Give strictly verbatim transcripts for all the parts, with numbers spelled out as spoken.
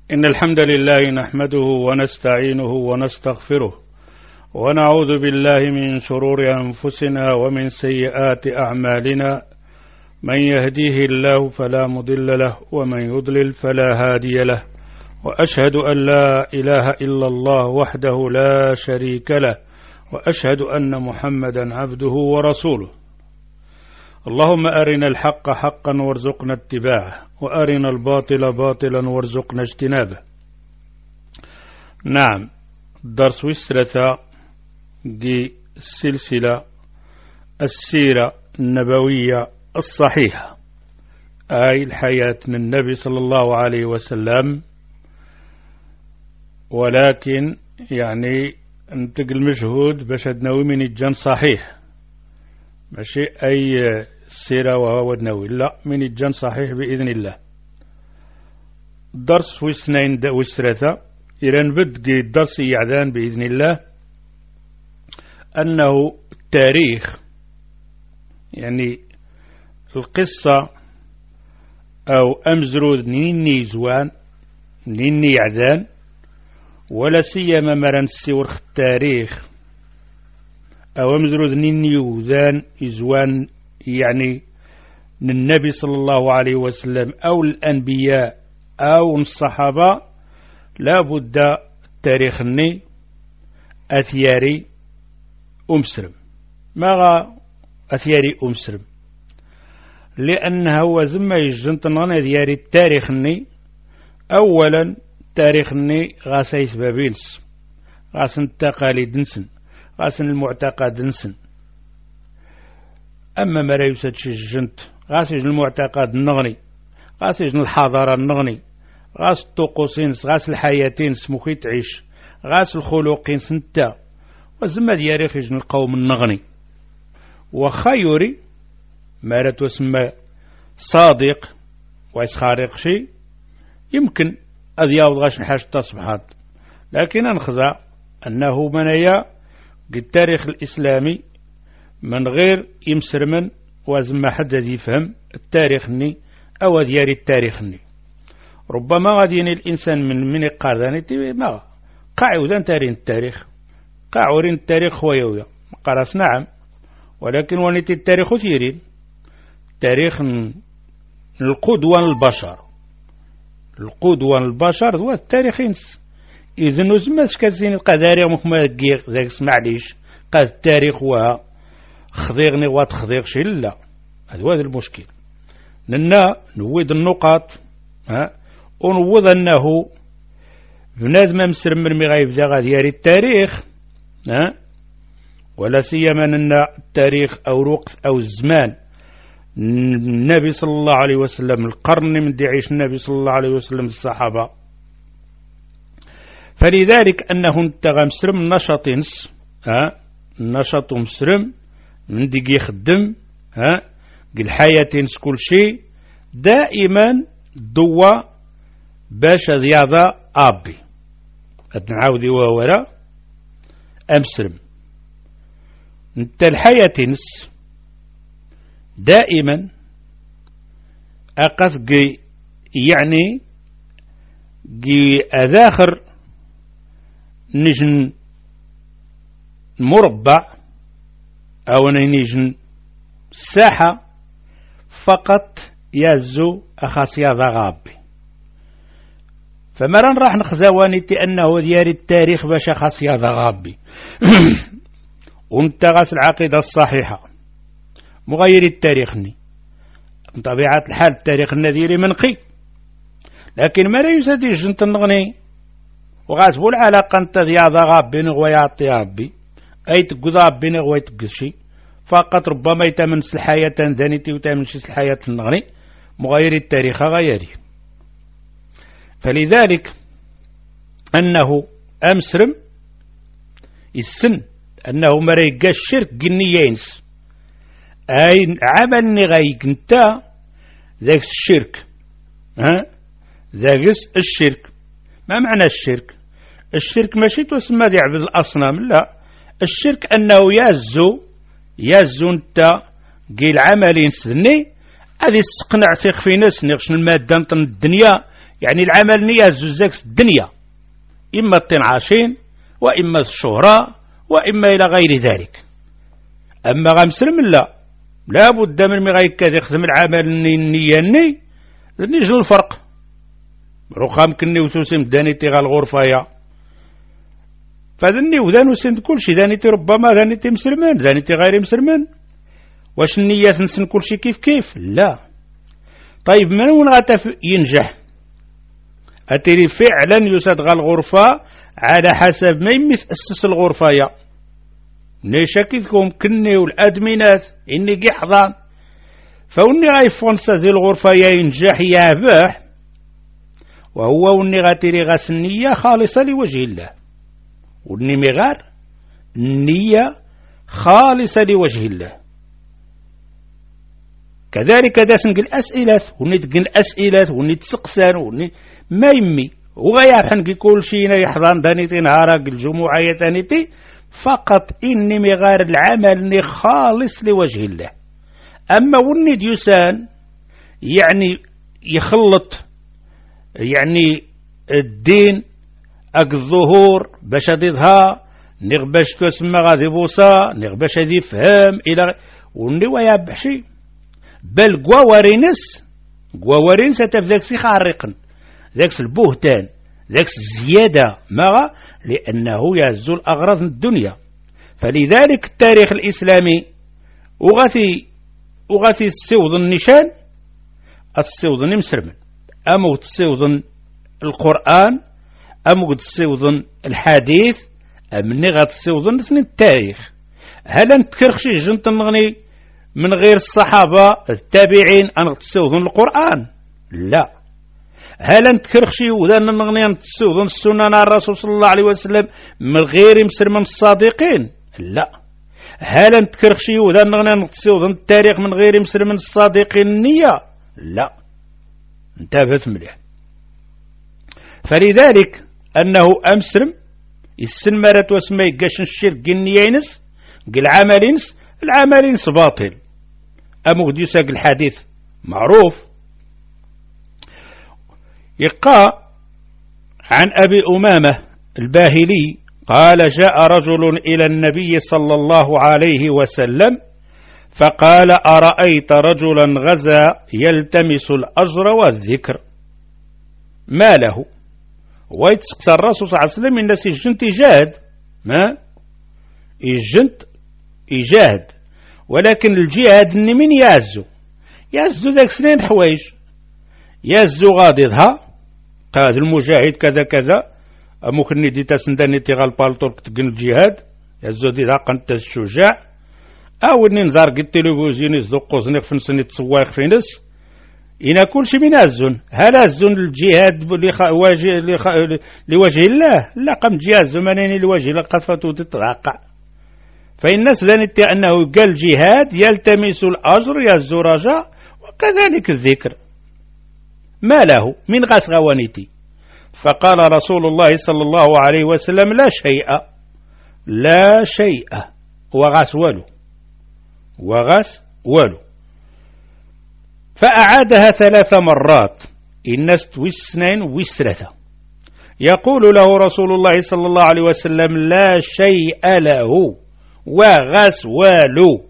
إن الحمد لله نحمده ونستعينه ونستغفره ونعوذ بالله من شرور أنفسنا ومن سيئات أعمالنا. من يهديه الله فلا مضل له ومن يضلل فلا هادي له، وأشهد أن لا إله إلا الله وحده لا شريك له، وأشهد أن محمدا عبده ورسوله. اللهم أرنا الحق حقا وارزقنا اتباعه، وأرنا الباطل باطلا وارزقنا اجتنابه. نعم، درس الثلاثة دي السلسلة السيرة النبوية الصحيحة، أي الحياة من النبي صلى الله عليه وسلم، ولكن يعني نتقل مجهود باش ناوي من الجن صحيح، ماشي أي سيرة وهو ناوي، لا، من الجن صحيح بإذن الله. الدرس واثنين والثلاثة إلى نبدأ الدرس يعدان بإذن الله أنه التاريخ، يعني القصة أو أمزرود نيني زوان نيني يعدان، ولا سيما مرن السورخ التاريخ أو أمزرود نيني يوزان يزوان، يعني النبي صلى الله عليه وسلم أو الأنبياء أو الصحابة، لا بد التاريخ الني أثياري أمسرم، ما أثياري أمسرم، لأنه وزما يجنطنا دياري التاريخ الني. أولا التاريخ الني غاسا يسبابينس، غاسن التقاليد نسن، غاسن المعتقد نسن. أما ما لا يسدش الجنت غاسي المعتقد النغني، غاسي الحضارة النغني، غاس الطقوسين، غاس الحياتين سموكي تعيش، غاس الخلقين سنتا، وزما دياري خيجن القوم النغني. وخيوري ما لا تسمى صادق ويسخارق شيء، يمكن أذياض غاش نحاش تصبحات، لكن أنخزع أنه منايا التاريخ الإسلامي من غير يمسر من وزما حد يفهم التاريخ الني أو دياري التاريخ الني. ربما غاديني الإنسان من من قارداني ما قاعدان تارين التاريخ، قاعورين التاريخ خويويا قراس، نعم، ولكن ونيت التاريخ ثيرين تاريخ القدوة البشر، القدوة البشر هو التاريخ ينس. إذن وزماش كازين القداري مخما دقيق ذاك معليش قاد التاريخ هو خضيغني واتخضيغ شي، لا، هذا هو المشكل. لنا نويد النقاط، ها، ونوض أنه بنادم مسر مرمي غايبدا غادي ياري التاريخ، ها، ولا سيما أن التاريخ أو الوقت أو الزمان النبي صلى الله عليه وسلم، القرن من يعيش النبي صلى الله عليه وسلم الصحابة. فلذلك أنه انتغى مسرم نشاطينس، ها، النشاط مسرم من ديك يخدم، ها، قل حياتينس كل شيء دائما دوا باش رياضة أبي نعاودي وورا أمسرم. انت الحياتينس دائما أقف جي، يعني جي أذاخر نجن مربع أو نجن ساحة فقط يازو أخاسيا ضغابي. فمران راح نخزوانيتي أنه دياري التاريخ باش أخاسيا ضغابي وانتغس العقيدة الصحيحة مغير التاريخني بطبيعة الحال التاريخ النذيري منقي، لكن ما لا يسدي جنت النغني وغاسبو العلاقة انت ذياضا غابي نغوى يعطي ربي أي تقضى بي نغوى يتقشي، فقط ربما يتمنس الحياة ذانيتي وتمنس الحياة النغني مغير التاريخ غيري. فلذلك أنه أمسرم السن أنه مريقا الشرك قنيينس، أي عمل نغيق انت ذاك الشرك، ها، ذاك الشرك. ما معنى الشرك؟ الشرك ماشي تسمى يعبد الأصنام، لا، الشرك أنه يازو يازو انت قيل عملين سني هذه السقنع ثيق في ناس نغش المادة الدنيا يعني العمل نية زوزاك الدنيا، إما التنعاشين وإما الشهرة وإما إلى غير ذلك. أما غمسلم لا، لا بد من مغايك يخدم العمل النية الني نيجل الفرق رخام كني وتوسم دانيتي غا الغرفة يا فذني وذان وسند كل شيء دانيتي ربما دانيتي مسلمان دانيتي غير مسلمان. واش النية تنسن كل شيء كيف كيف؟ لا. طيب من وين غتف ينجح؟ أتري فعلا يسد غا الغرفة على حسب ما يمي تأسس الغرفة يا نيشاكيكم كني والأدمينات إني كي حضان فوني غايفونسا زي الغرفة يا ينجح يا باح، وهو وني غاتيري غاس النية خالصة لوجه الله، وني مغار النية خالصة لوجه الله. كذلك داس نقل أسئلة وني تقل أسئلة وني تسقسان وني ما يمي وغايا كي كل شيء يحضان دانيتي نهارا الجمعة يتانيتي فقط إني مغار العمل ني خالص لوجه الله. أما وني ديوسان يعني يخلط يعني الدين أك الظهور باش ضدها نغباش تسمى غادي بوصا نغباش هذي فهم إلى وني ويا بحشي بل قوارينس قوارينس تفذاك سي خارقا ذاك البهتان ذاك الزيادة ما لأنه يهزو الأغراض من الدنيا. فلذلك التاريخ الإسلامي وغاثي وغاثي السوض النشان السوض مسرمن أمو تسوض القرآن أمو تسوض الحديث أمني غتسوض نسن التاريخ. هل أنت كرخشي جنت نغني من غير الصحابة التابعين أن تسوض القرآن؟ لا. هل أنت كرخشي وذان نغني أن تسوض السنة الرسول صلى الله عليه وسلم من غير مسلم الصادقين؟ لا. هل أنت كرخشي وذان نغني أن تسوض التاريخ من غير مسلم الصادقين النية؟ لا. انتبهت مليح. فلذلك أنه أمسرم السنمرة واسمي قاش الشرك النيينس قل عملينس العملينس باطل أمو ديساق الحديث معروف. يقع عن أبي أمامة الباهلي قال جاء رجل إلى النبي صلى الله عليه وسلم فقال أرأيت رجلا غزا يلتمس الأجر والذكر ما له؟ ويتسقس الرسول صلى الله عليه وسلم الناس يجنت يجاهد ما يجنت يجاهد ولكن الجهاد من يعزو يعزو ذاك سنين حوايج يعزو غاضضها قاد المجاهد كذا كذا ممكن ندي تسندني تيغال بالطرق تقن الجهاد يعزو دي ذا قنت الشجاع أو أني نزار قد تلفزيون يزدقو زنيق فنسني تسوايق في نس إنا كل شيء من أزن. هل أزن الجهاد لوجه الله؟ لا قم جهاد زمانين لوجه الله قد فتو تتغاقع. فالناس ذنت أنه قال جهاد يلتمس الأجر يزو رجاء وكذلك الذكر ما له من غاس غوانيتي. فقال رسول الله صلى الله عليه وسلم لا شيء لا شيء وغاس والو وغاس والو. فأعادها ثلاث مرات الناس وسنين وثلاثة يقول له رسول الله صلى الله عليه وسلم لا شيء له وغاس والو.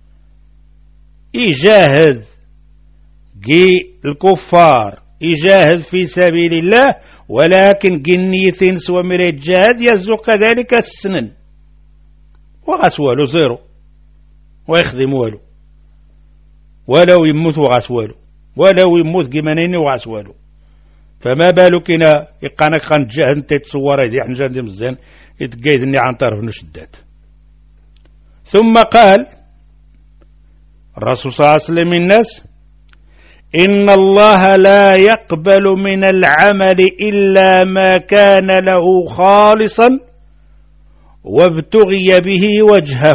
يجاهد جي الكفار يجاهد في سبيل الله ولكن جنيثين سوى مريد جاهد يزو كذلك السنن وغاس والو زيرو ويخدم والو ولو يموت وغاس والو ولو يموت جمانين وغاس والو. فما بالك إنا إقانك خان جاهد انت تصور هذه حنجان دي مزيان يتقايدني عن طرف نشدات. ثم قال الرسول صلى الله عليه وسلم الناس إن الله لا يقبل من العمل إلا ما كان له خالصا وابتغي به وجهه.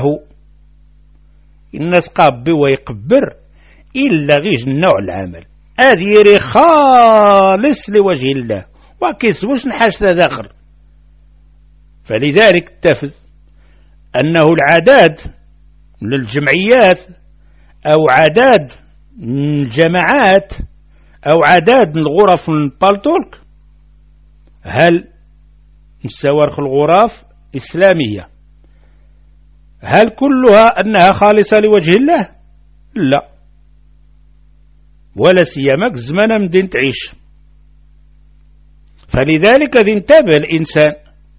الناس قاب ويقبر إلا غيج نوع العمل هذه خالص لوجه الله وكيسوش نحاش ذاخر. فلذلك تفذ أنه العداد من الجمعيات أو عداد من الجماعات أو عدد الغرف البالتولك، هل نستوارخ الغرف إسلامية؟ هل كلها أنها خالصة لوجه الله؟ لا، ولا سيما زمان مدين تعيش. فلذلك ذي انتبه الإنسان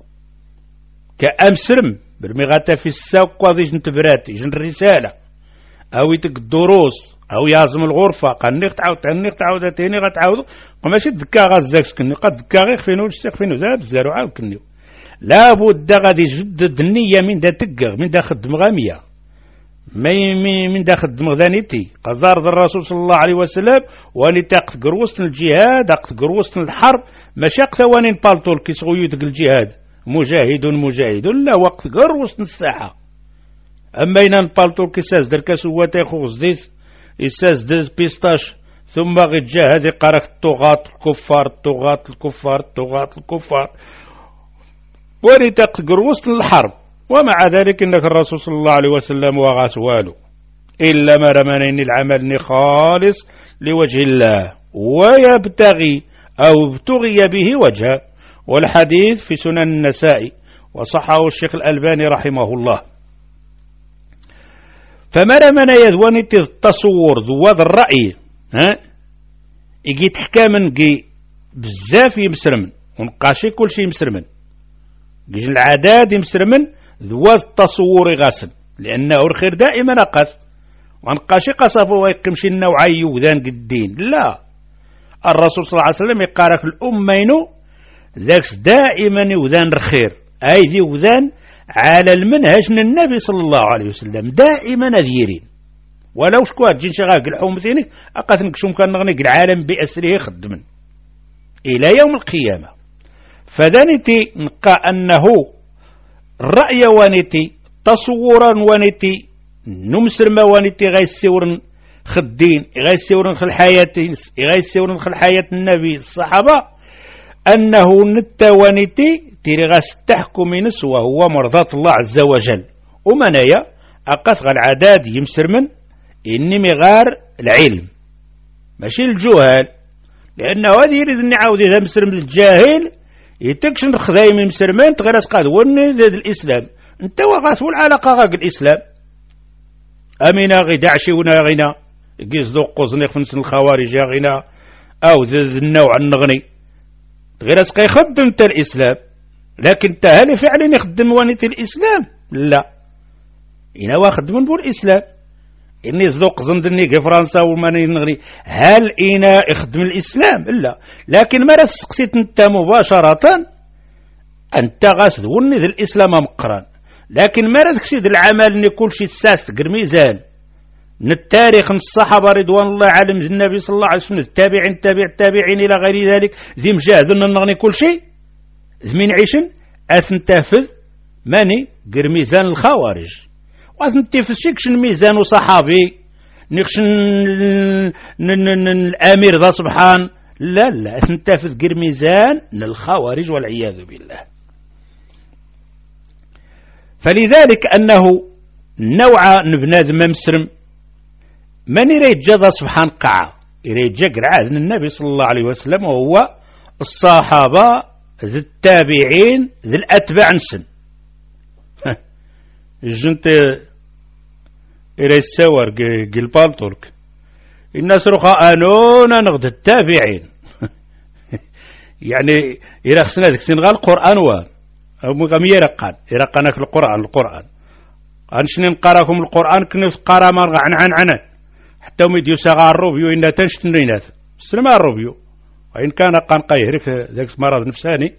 كأمسرم برميغاتا في الساق وذيش نتبراتي جن الرسالة أو يتك الدروس أو يازم الغرفة قال تعاود تاني تعاود تاني غتعاودو ماشي دكا غازاكس كني قد دكا غير خفينو وشتي خفينو زاد بزارو عاود كنيو. لابد غادي يجدد النية من دا تقغ من دا خدم غامية من دا خدم غدانيتي قزار الرسول صلى الله عليه وسلم واني تاقت قروسن الجهاد اقت قروسن الحرب ماشي اقت واني نبالطول كي صغيو دق الجهاد مجاهد مجاهد لا وقت قروسن الساحة. اما انا نبالطول كي ساز در كاسواتي خوز ديس إساس دز بيستاش ثم غير جا هذه قرأت الطغاة الكفار الطغاة الكفار الطغاة الكفار ولتقر وسط الحرب. ومع ذلك إنك الرسول صلى الله عليه وسلم وغاس والو إلا ما رمانين العمل خالص لوجه الله ويبتغي أو ابتغي به وجهه. والحديث في سنن النسائي وصححه الشيخ الألباني رحمه الله. فمرا من يذواني التصور ذواد الرأي ها يجي تحكامن جي بزاف يمسرمن ونقاشي كل شيء يمسرمن جي العداد يمسرمن ذواد التصور غاسن لأنه الخير دائما قاس ونقاشي قصف ويقمشي النوعي وذان قدين. لا، الرسول صلى الله عليه وسلم يقارك الأمين ذاك دائما وذان الخير أي ذي وذان على المنهج من النبي صلى الله عليه وسلم دائما ذيرين ولو شكوات جين شغاق الحوم ثينك أقاتنك شو كان نغنيك العالم بأسره خدمن إلى يوم القيامة. فذانتي نقى أنه الرأي وانتي تصورا وانتي نمسر ما وانتي غيسيورن خدين غيسيورن خل حياتي غيسيورن خل حياة النبي الصحابة أنه نتا وانتي تيري غاس تحكم نس وهو مرضاة الله عز وجل. ومنايا أقاس غا العداد يمسر من إني مغار العلم ماشي الجهال، لأنه هذه يريد أن يعاود إذا مسر من الجاهل يتكشن خذاي من مسر من تغير قاد وني ذات الإسلام انت وغاس والعلاقة غاق الإسلام أمينا غي دعشي ونا غينا قيس ذو قوزني خنس الخوارج غينا أو ذا النوع النغني تغير قاي خدم انت الإسلام، لكن تهالي فعلا يخدم وانية الإسلام لا إنا واخد من بو الإسلام إني زدوق زندني في فرنسا وماني نغني هل إنا يخدم الإسلام لا، لكن ما سقسيت انت مباشرة أنت غاسد وني ذا الإسلام مقران، لكن ما تكسيد العمل إن كل شيء ساس تقر ميزان من التاريخ من الصحابة رضوان الله عليهم النبي صلى الله عليه وسلم التابعين تابع التابعين إلى غير ذلك ذي مجاهد نغني كل شيء ذمين عيشن أثنتافذ ماني قر ميزان الخوارج وأثنتافذ شكشن ميزان صحابي نخشن الأمير ذا سبحان لا لا أثنتافذ قر ميزان الخوارج والعياذ بالله. فلذلك أنه نوع نبناد ممسرم من يريد جذا سبحان قاع يريد جقر عهد النبي صلى الله عليه وسلم وهو الصحابة ذي التابعين ذي الأتباع نسن الجنت إلى السور قلبال ترك الناس رخاء أنونا نغد التابعين يعني إلى خسنا ذك سنغال القرآن وان أو مغمية رقان يرقانك القرآن القرآن أنشنين قراكم القرآن كنف قرا مرغ عن عن عن حتى ميديو ساغا الروبيو إن تنشتنينات سلما الروبيو وإن كان قان قيهرك ذاك مرض نفساني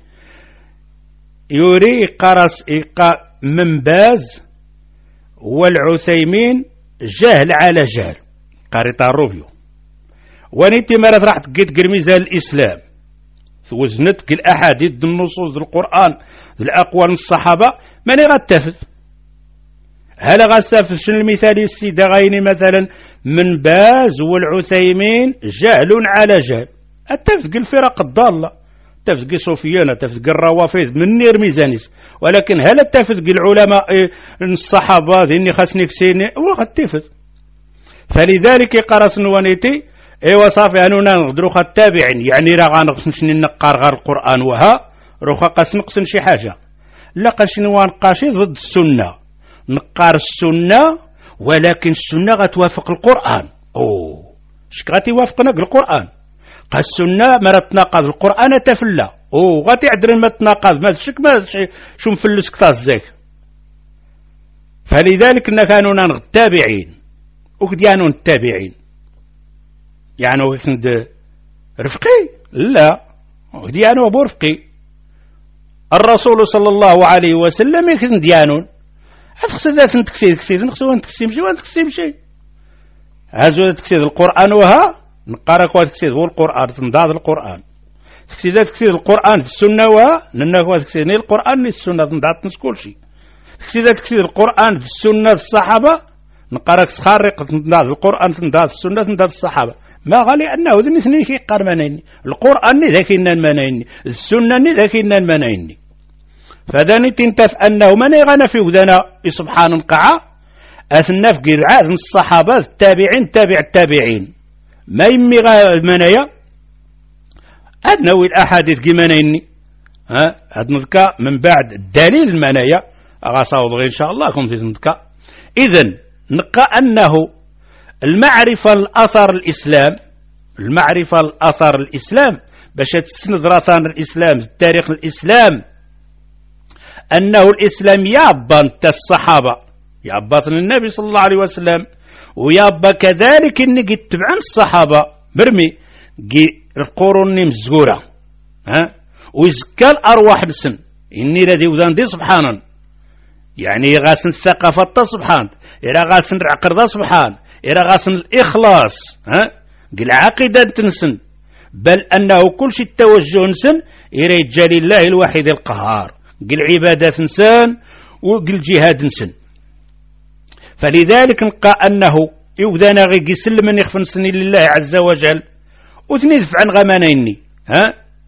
يوري قرص إيقا منباز والعثيمين جهل على جهل قريطا الروبيو ونيتي مرض راح تقيت قرميزة الإسلام وزنتك الأحاديث النصوص القرآن الأقوال الصحابة ماني غتفذ هل غتفذ شنو المثال السيدة غيني مثلا من باز والعثيمين جهل على جهل التفق الفرق الضالة تفق صوفيانا تفق الروافض من نير ميزانيس، ولكن هل التفق العلماء الصحابة ذيني خاصني كسيني وغتفذ. فلذلك قرص نوانيتي ايوا صافي انونا نقدروا خا التابعين يعني راه غنقسم نقار غير القران وها روخا قاس نقسم شي حاجه لا قاش نقاشي ضد السنه نقار السنه ولكن السنه غتوافق القران او اش غادي يوافقنا القران قا السنه ما تناقض القران تفلا او غادي عدل ما تناقض ما شك ما شو مفلس كتا الزيك فلذلك ان كانوا التابعين وكديانون التابعين يعني وكند رفقي لا ديانو برفقي الرسول صلى الله عليه وسلم يكن ديانون هتخسد ذات تكسيد كسيد نخسو انت تكسيم شي وانت تكسيم شي هازو تكسيد القران وها نقارك وات تكسيد هو القران تنضاد القران تكسيد تكسيد القران في السنه وها ننا وات تكسيد ني القران ني السنه تنضاد نسكول شي تكسيد تكسيد القران في السنه الصحابه نقارك سخارق تنضاد القران تنضاد السنه تنضاد الصحابه ما غالي أنه ذن اثنين كي قرمانين القرآن ذاكينا المنايني السنة ذاكينا المنايني فذاني تنتف أنه من يغنى في وذنا سبحان القعا أثنى في قرعات الصحابة التابعين تابع التابعين ما يمي المنايا أدنوي الأحاديث كي منايني ها أدنذكا من بعد الدليل المنايا أغاصاوض غير إن شاء الله كنت تنذكا إذن نقى أنه المعرفة الأثر الإسلام المعرفة الأثر الإسلام باش تسند رثان الإسلام التاريخ الإسلام أنه الإسلام يابا الصحابة يابا النبي صلى الله عليه وسلم ويابا كذلك إني قد تبعن الصحابة مرمي القرون مزقورة ها ويزكى الأرواح لسن إني لدي وذان دي سبحانا يعني غاسن الثقافة سبحان إلا غاسن العقر سبحان إلى غاسن الإخلاص ها قل عقيدة تنسن بل أنه كل شيء التوجه نسن إلى رجال الله الواحد القهار قل عبادة نسان وقل جهاد نسن فلذلك نلقى أنه يوذانا غي يسلم من يخفن سن لله عز وجل وتندفع عن غمانيني ها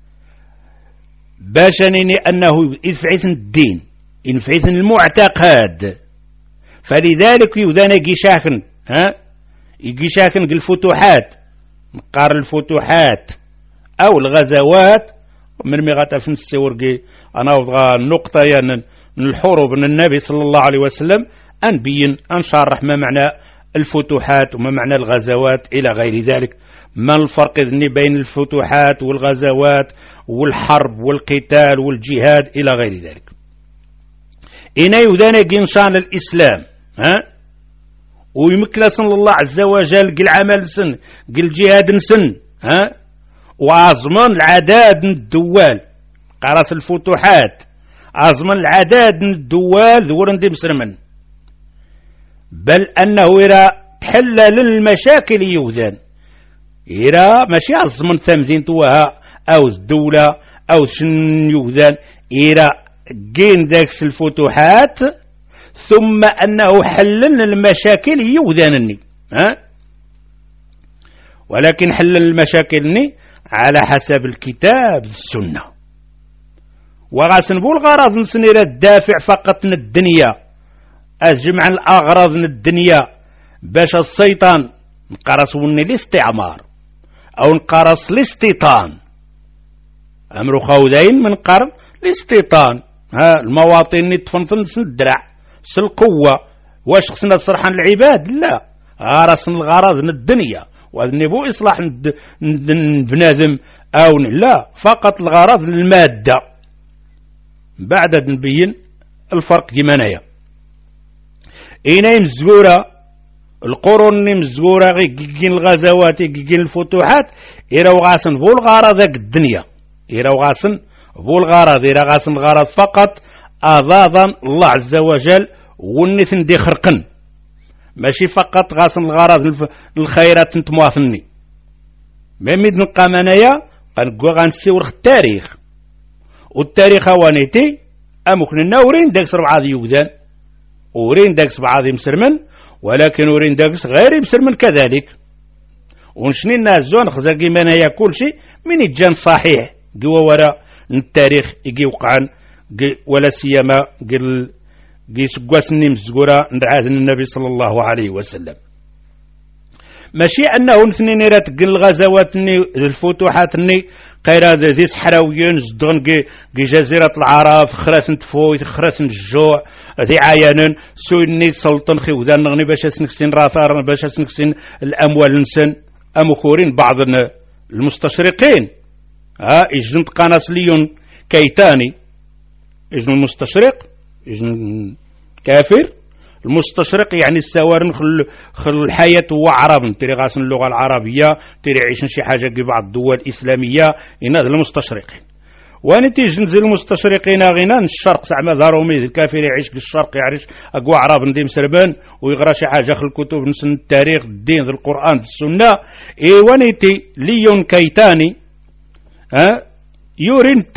باشنيني أنه يدفعثن الدين ينفعثن المعتقد فلذلك يوذانا قشاكن ها يجي شاكن الفتوحات نقار الفتوحات او الغزوات من مغاتا في السورقي انا ابغى النقطه يعني من الحروب من النبي صلى الله عليه وسلم انبين انشرح ما معنى الفتوحات وما معنى الغزوات الى غير ذلك ما الفرق بين الفتوحات والغزوات والحرب والقتال والجهاد الى غير ذلك إنا يودانا جنشان الاسلام ها ويمكن صلى الله عز وجل قل عمل سن قل جهاد سن ها وعظمان العداد من الدوال قراص الفتوحات عظمان العداد من الدوال ذورن دي مسلمن بل أنه إرى تحلل المشاكل يوذان إرى ماشي عظمان ثمثين توها أو الدولة أو شن يوذان إرى قين ذاكس الفتوحات ثم أنه حلل المشاكل يوذانني ها ولكن حلل المشاكل على حسب الكتاب السنة وغاسن بالغرض نسنير الدافع فقط من الدنيا أجمع الأغراض من الدنيا باش السيطان نقرص وني الاستعمار أو نقرص الاستيطان أمر خودين من قرن الاستيطان ها المواطن اللي تفنطن سن الدرع سن القوة واش خصنا تصرحان العباد لا غرس الغرض من الدنيا وذنبو إصلاح بنادم أو لا فقط الغرض المادة بعد نبين الفرق كمانايا إينا مزقورة القرون مزقورة غيكين الغزوات غيكين الفتوحات إيراو غاسن بو الغرض الدنيا إيراو غاسن بو الغرض إيرا غاسن الغرض فقط أضاضا الله عز وجل والنثن دي خرقن ماشي فقط غاسن الغرض الخيرات نتمواثني ميميد نقام انايا غنقول غنسيور التاريخ والتاريخ وانيتي امكن نورين داك سبعة يوذان ورين داك سبعة مسرمن ولكن ورين داك غير مسرمن كذلك ونشني نازون خزاقي منايا كل شيء من الجان صحيح قوى وراء التاريخ يجي وقعن ولا سيما قل قيس قواسني مزقورا عهد النبي صلى الله عليه وسلم ماشي أنه نثنين راه تقن الغزوات ني الفتوحات ني قيرا ذي صحراويين زدون كي جزيرة العرب خراثن تفويت خراثن الجوع ذي عيانا سويني سلطن خيوذان نغني باش سنكسين راثار باش سنكسين الأموال نسن أمكورين بعض المستشرقين ها إجن قناص ليون كيتاني إجن المستشرق إجن كافر المستشرق يعني السوارن خل خل الحياة هو عرب تري غاسن اللغة العربية تري عيشن شي حاجة في بعض الدول الإسلامية إن هذا المستشرقين وانتي جنزل المستشرقين غينا الشرق زعما ضرومي الكافر يعيش في الشرق يعرف أقوى عرب نديم سربان ويقرا شي حاجة في الكتب نسن التاريخ الدين القرآن السنة إي وانتي ليون كيتاني ها يورنت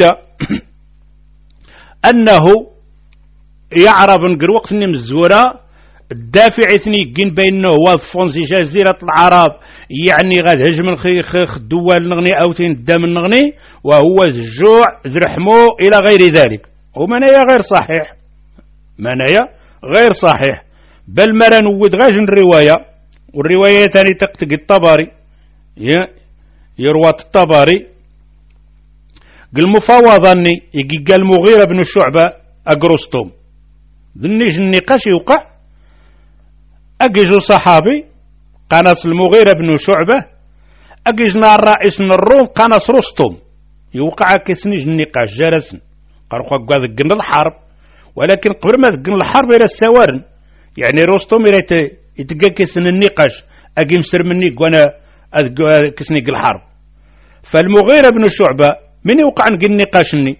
أنه يعرف نقر وقت اني مزورة الدافع اثني جين بينه هو فونزي جزيرة العرب يعني غاد هجم الخيخ الدول نغني او تين الدم نغني وهو الجوع ذرحمو الى غير ذلك ومنايا غير صحيح منايا غير صحيح بل مرا نود غاج الرواية والرواية تاني تقتق الطبري يروى الطبري قال مفاوضة يجي قال مغيرة بن الشعبة أقرستم ذنيج النقاش يوقع أجيجو صحابي قناص المغيرة بن شعبة أجيجنا الرئيس من الروم قناص رستم يوقع كسنيج النقاش جالسن قالوا قاعد ذقن الحرب ولكن قبل ما ذقن الحرب إلى السوارن يعني رستم إلى يتقى كسن النقاش أجي مسر مني وانا كسني الحرب فالمغيرة بن شعبة من يوقع نقل النقاشني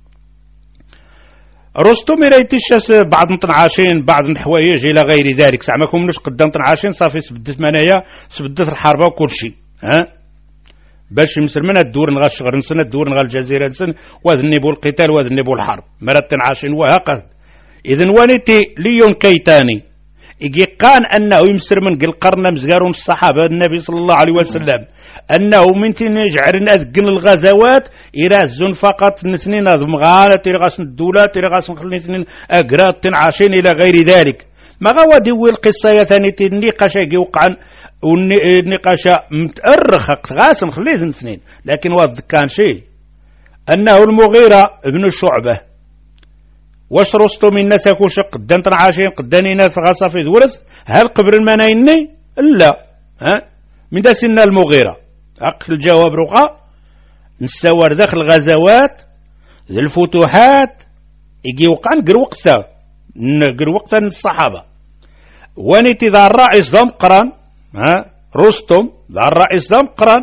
رستم ريتيش بعض نطنعاشين بعض الحوايج الى غير ذلك زعما كومنوش قدام طنعاشين صافي سبدت منايا سبدت الحرب وكل شيء ها باش مسلمنا الدور نغا الشغل نسنا الدور نغا الجزيره نسن وهذا النبو القتال وهذا النبو الحرب مرات طنعاشين وهكذا اذا ونيتي ليون كيتاني يجي قان انه يمسر من القرن مزقارون الصحابه النبي صلى الله عليه وسلم انه من تنجعرنا اذقن الغزوات يرازون فقط اثنين مغاله تيغاسن الدولات تيغاسن خلي اثنين اقرات تنعاشين الى غير ذلك ما غادي وي القصه يا ثاني النقاش يوقعن والنقاش متأرخ غاسن خليه اثنين لكن واضح كان شيء انه المغيرة ابن شعبة واش رستم الناس كوش قدام تنعاشين قداني ناس غاصة في ذورس هل قبر المنايني لا ها من دا سن المغيرة أقل الجواب رقا نسوار داخل غزوات الفتوحات يجي وقعا نقر وقتا نقر وقتا الصحابة ونيتي ذا الرئيس ذا مقران ها رستم ذا الرئيس ذا مقران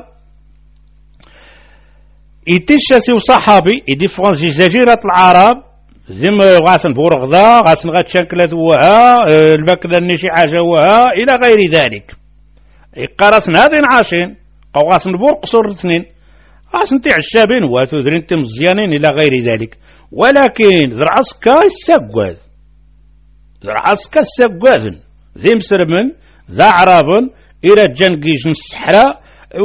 يتشاسي وصحابي يدي فرنسي جزيرة العرب زم غاسن بورغدا غاسن غات شكلت وها الماكلة نشي حاجة وها إلى غير ذلك يقارسن هذين عاشين أو غاسن بور قصور اثنين غاسن تاع الشابين واتو ذرين تم مزيانين إلى غير ذلك ولكن ذر عسكا السقواذ ذر عسكا السقواذ ذي مسرمن ذا عرابن إلى جنقيج الصحراء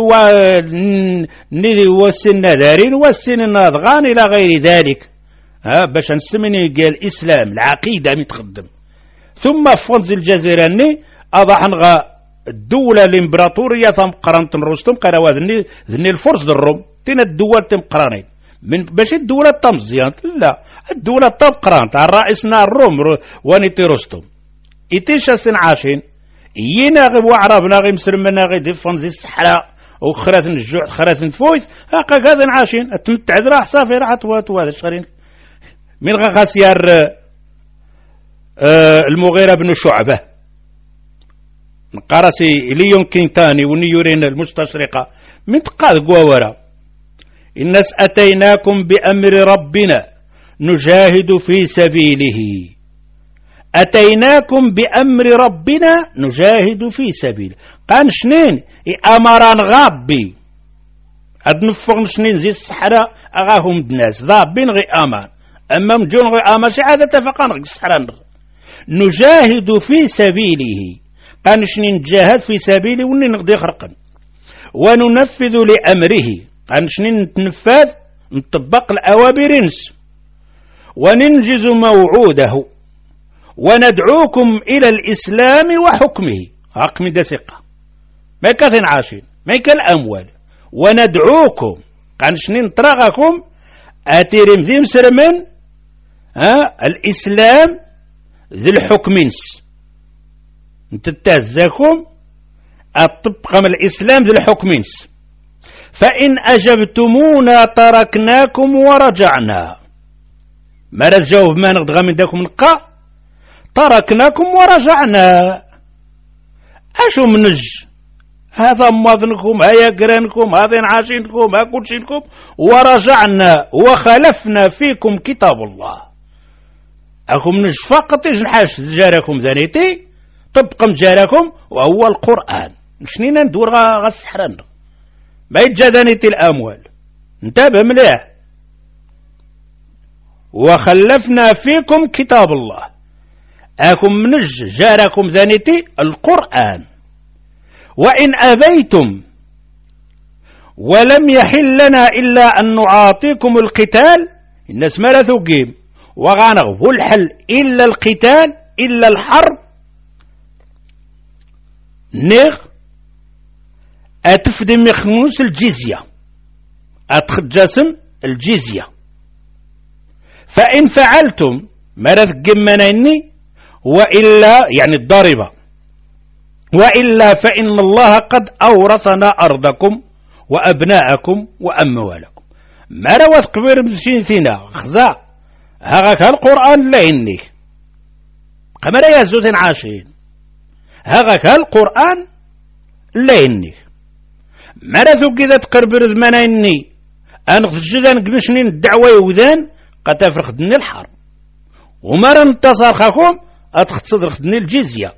ونذي والسن دارين والسن الناضغان إلى غير ذلك ها باش نسمني قال الإسلام العقيدة متقدم ثم فونز الجزيرة ني أضح نغا الدولة الإمبراطورية ثم قرنت رستم قالوا ذني ذني الفرس الروم تين الدول تم قرانين من باش الدولة تم زيان لا الدولة تم قرانت الرئيسنا الروم ونيتي رستم إتيشا سن عاشين ينا غي وعربنا غي مسلمنا غي دي فونز الصحراء وخراثن الجوع خراثن فويت هاكا كذا عاشين التمتع راح صافي راح توات وهذا شهرين من غاسيار آه المغيرة بن شعبة قرسي اللي يمكن تاني ونيورين المستشرقة من تقال قوارا الناس أتيناكم بأمر ربنا نجاهد في سبيله أتيناكم بأمر ربنا نجاهد في سبيله قان شنين أمران غابي أدنفغن شنين زي الصحراء أغاهم الناس ضابين غي أمان أما مجون غي أمان شعادة فقان غي الصحراء نجاهد في سبيله قان شنين نجاهد في سبيله وني نقضي خرقا وننفذ لأمره قان شنين نتنفذ نطبق الأوامر نس وننجز موعوده وندعوكم إلى الإسلام وحكمه حكم دا ثقة ما كاثن عاشين ما كالأموال وندعوكم قانشنين طرقكم أتيرم ذي مسرمن ها الإسلام ذي الحكمينس نتتهزاكم الطبق من الإسلام ذي الحكمينس فإن أجبتمونا تركناكم ورجعنا ما رجعوه ما نقدر من داكم نقا تركناكم ورجعنا أشو منج هذا موظنكم هيا قرانكم هذا عاشينكم ها كلشينكم ورجعنا وخلفنا فيكم كتاب الله أكم منج فقط يجنحاش جاركم ذانيتي طبقا جاركم وهو القرآن شنينا ندور غا السحران ما يتجادنيتي الأموال انتبه مليح وخلفنا فيكم كتاب الله أكم منج جاركم ذانيتي القرآن وإن أبيتم ولم يحل لنا إلا أن نعاطيكم القتال الناس ما لا ثقيم وغانغ الحل إلا القتال إلا الحرب نغ أتفدم يخنوس الجزية أتخجسم الجزية فإن فعلتم ما لا ثقيم وإلا يعني الضاربة وإلا فإن الله قد أورثنا أرضكم وأبناءكم وأموالكم ما روث قبير بسين ثينا خزا هاغاك القرآن لا إني قمر يزوزين عاشين هاغاك القرآن لا إني ما رثو كذا تقربر ذمانا إني أنا خجدا نقنشنين الدعوة يوذان قد تفرخ دني الحرب وما رنتصر خاكم أتختصر خدني الجزية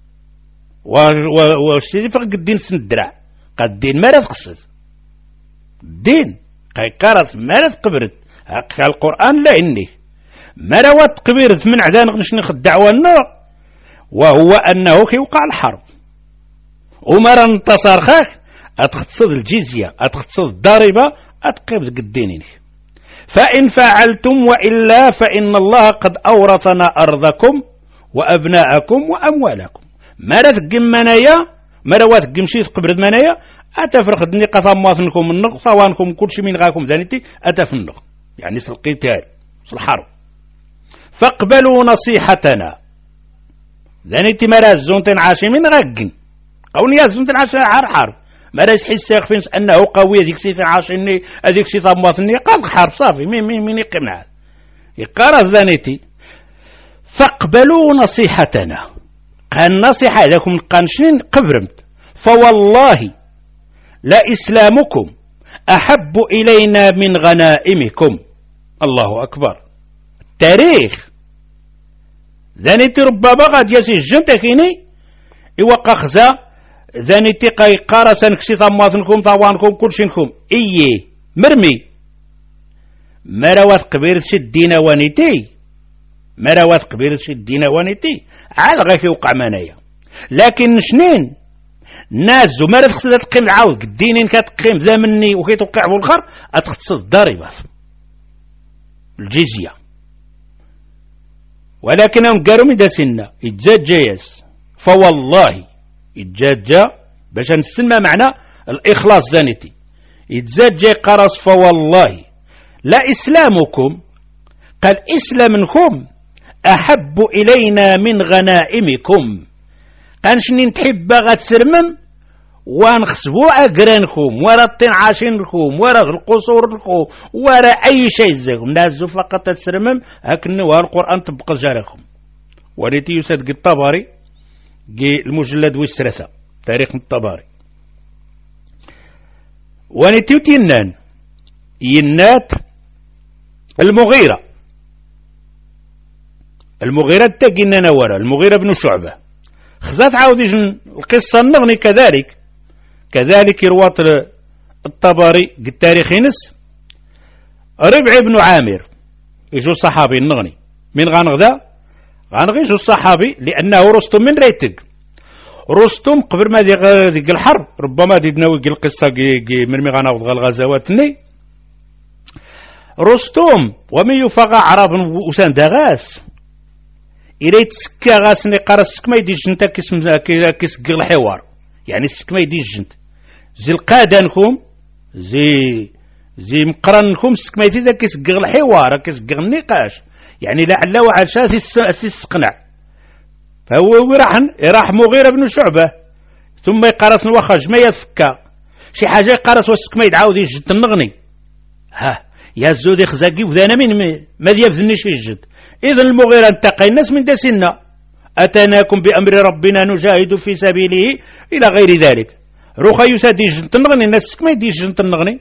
وشتي فرق الدين سن الدرع قد الدين ما لا تقصد الدين قيقارت ما لا تقبرت هكا القرآن لا إني ما لا تقبرت من عدان غنشني خد دعوة النور وهو أنه كيوقع الحرب وما راه انتصر خاك أتختصد الجزية أتختصد الضريبة أتقبض الدين فإن فعلتم وإلا فإن الله قد أورثنا أرضكم وأبناءكم وأموالكم ما لا تقم منايا ما لا تقم شي تقبرد منايا أتفرق دني قطع مواطنكم النق صوانكم كل شي من غاكم ذانيتي أتفنق يعني القتال الحرب فاقبلوا نصيحتنا ذانيتي ما لا زونتين عاشي من غاقن قولي يا زونتين عاشي عار حرب ما لا يحس يخفنس أنه قوي هذيك سيتين عاشيني هذيك سيتين مواطني قال حرب صافي مين مين مين يقنع يقارث ذانيتي فاقبلوا نصيحتنا قال نصيحة لكم قانشين قبرمت فوالله لا إسلامكم أحب إلينا من غنائمكم الله أكبر التاريخ ذانيتي ربما غاد يسي الجنتكيني إوقع خزا ذانيتي قاي قارسا نكسي ثماثنكم طوانكم كل شينكم إيه مرمي مروات قبير الدين وانيتي مروات قبير الدين وانيتي عاد غير يوقع منايا لكن شنين ناس زمارة خصها تقيم عاود الدينين كتقيم ذا مني وكيتوقع بالخر أتختص الضريبة الجزية ولكنهم قالوا من دا سنة يتزاد جايس فوالله يتزاد جا باش نسمى معنى الإخلاص ذانيتي يتزاد جاي قرص فوالله لا إسلامكم قال إسلامكم أحب إلينا من غنائمكم قال شنين تحب غتسرمم ونخسبو أقرانكم ورا الطين عاشينكم ورا القصور لكم ورا أي شيء زيكم نازو فقط تسرمم هكذا والقرآن تبقى جاركم وليتي يسد الطبري المجلد والثلاثة تاريخ الطبري ونيتيو تينان ينات المغيرة المغيرة تاقينا نورا المغيرة بن شعبة خزات عاودي القصة النغني كذلك كذلك رواة الطبري التاريخ نس ربع بن عامر يجو صحابي النغني من غانغدا غانغي يجو الصحابي لأنه رستم من ريتق رستم قبل ما ديك الحرب ربما دي ناوي القصة من مي غناوض الغزواتني رستم ومن يفقى عرب وسان داغاس إلي تسكى غاسني قرصك ما يديش نتا كيس كيسقي الحوار يعني السك ما يديش جنت زي القادانكم زي زي مقرنكم السك ما يدير كيسقغ الحوار كيسقغ النقاش يعني لعل وعشا تيسقنع. فهو راح راح مغيرة بن شعبة ثم يقرص واخا ما يفكا شي حاجة يقرص والسك ما يدعاود يجد النغني ها يا الزودي خزاقي وذانا من ما ديابذنيش يجد. إذن المغيرة انتقى الناس من دسنا أتناكم بأمر ربنا نجاهد في سبيله إلى غير ذلك. روخا يساد يجد النغني الناس ما يديش يجد النغني.